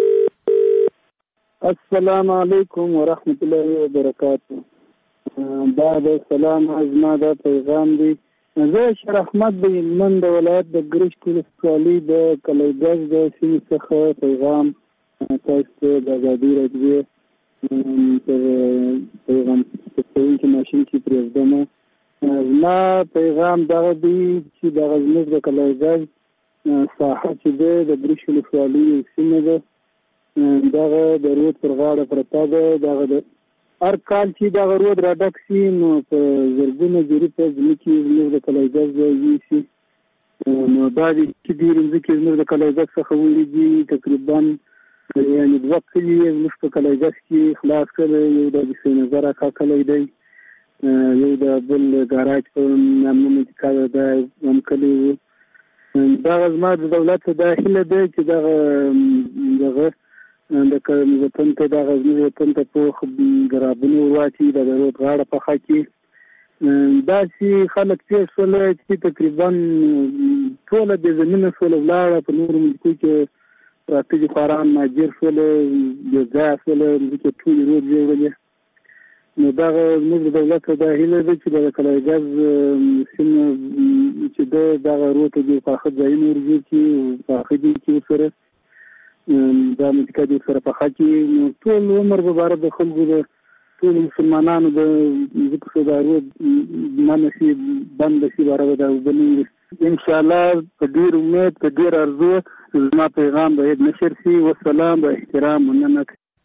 X: السلام علیکم ورحمت الله وبرکاتہ. بعد السلام زما دا پیغام دی. زه شر احمد د هلمند د ولایت د ګرشک ولسوالۍ د کلیګز د سیمې څخه پیغام تاسو ته د ازادي راډیو پر پیغام کوونکي ماشین کې پرېږدم. زما پیغام دغه دی چې دغه زموږ د کلیګز ساحه چې دی د ګرشک ولسوالۍ یو سیمه ده. دغه د رود پر غاړه پرته ده. دغه د هر کال چې دغه رود را ډک شي نو په زرګونه جري په ځمکې زموږ د کلیګز ویسي. نو دا دي چې ډېرې ځمکې زموږ د کلیګز څخه ولیدي. تقریبا یعنې دوه کلي یې زموږ په کلیګز کې خلاص کړی. یو د بسې نظر اکا کلی دی، یو د بل ګاراج په نامه منطقه ده هم کلی و. دغه زما د دولت دا هیله ده چې دغه دغه د وطن ته دغه زموږ وطن ته پوخ ګرابونه ورواچي. د رود غاړه پخه کړي. داسې خلک تېر شول چې تقریبا ټوله د زمینه شوله ولاړه. په نورو ملکو کې راته دي خواران مهاجر شول، یو ځای شول، مځکې ټولې رود جوړلې. نو دغه زموږ د دولت ته دا هیله ده چې د کلیګز سیمه چې ده دغه رود ته دې پاخه ځایونه ورجوړ کړي، پاخه دي کړي ورسره دا مځکه دې ورسره پاخه کړي. نو ټول عمر به باره د خلکو د ټولو مسلمانانو د مځکو څخه دا رود منع شي، بنده شي، باره به دا اوبه نه وي. انشاءالله په ډېر امید، په ډېر ارزو زما پیغام باید نشر شي. والسلام. با احترام. مننه.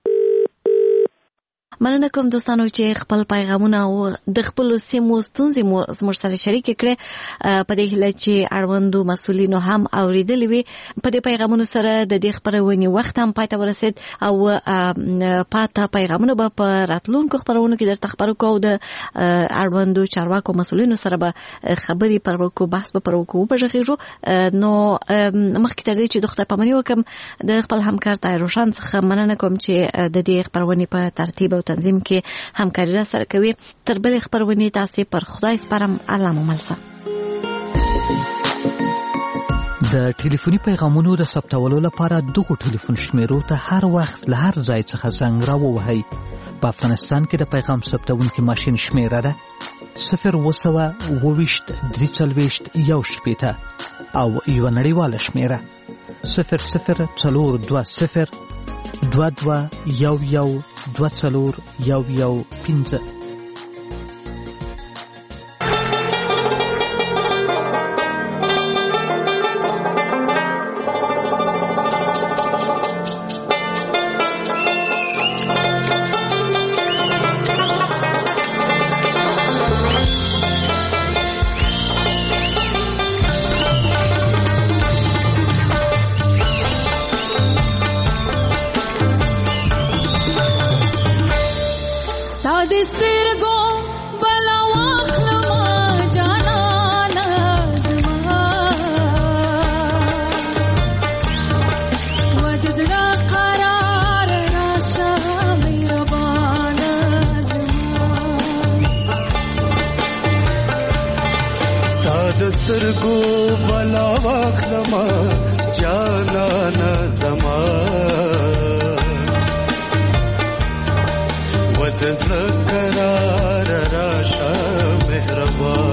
H: مننه کوم دوستانو چې خپل پیغامونه او د خپل سیمو ستونزې مو زموږ سره شریک کړي. په دې هیله چې اړوندو مسؤلینو هم اوریدلې وي. په دې پیغامونو سره د دې خبرونې وخت هم پای ته ورسید او پاته پیغامونه به په راتلونکو خبرونو کې درته خبرو کوو. د اړوندو چارواکو مسؤلینو سره به خبرې پر وکړو، بحث به پر وکړو، وبغږیږو. نو مخکې تر دې چې د خدای پاماني وکم د خپل همکار طاهر روشن څخه مننه کوم چې د دې خبرونې په ترتیب او تنظیم کې همکاري را سره کوي. تر بلې خبرونې تاسې پر خدای سپارم. الله مو ملسه.
G: د ټلیفوني پیغامونو د ثبتولو لپاره دغه ټلیفون شمیرو ته هر وخت له هر ځای څخه زنګ راووهئ. په افغانستان کې د پیغام ثبتونکي ماشین شمیره ده صفر اووه سوه اووه ویشت درې څلوېښت یو شپېته او یوه نړیواله شمیره صفر صفر څلور دوه صفر دوه دوه یو یو دوه څلور یو یو پنځه.
N: کو بلا واخلما جانانا زما ود زړه قرار راشه مهربان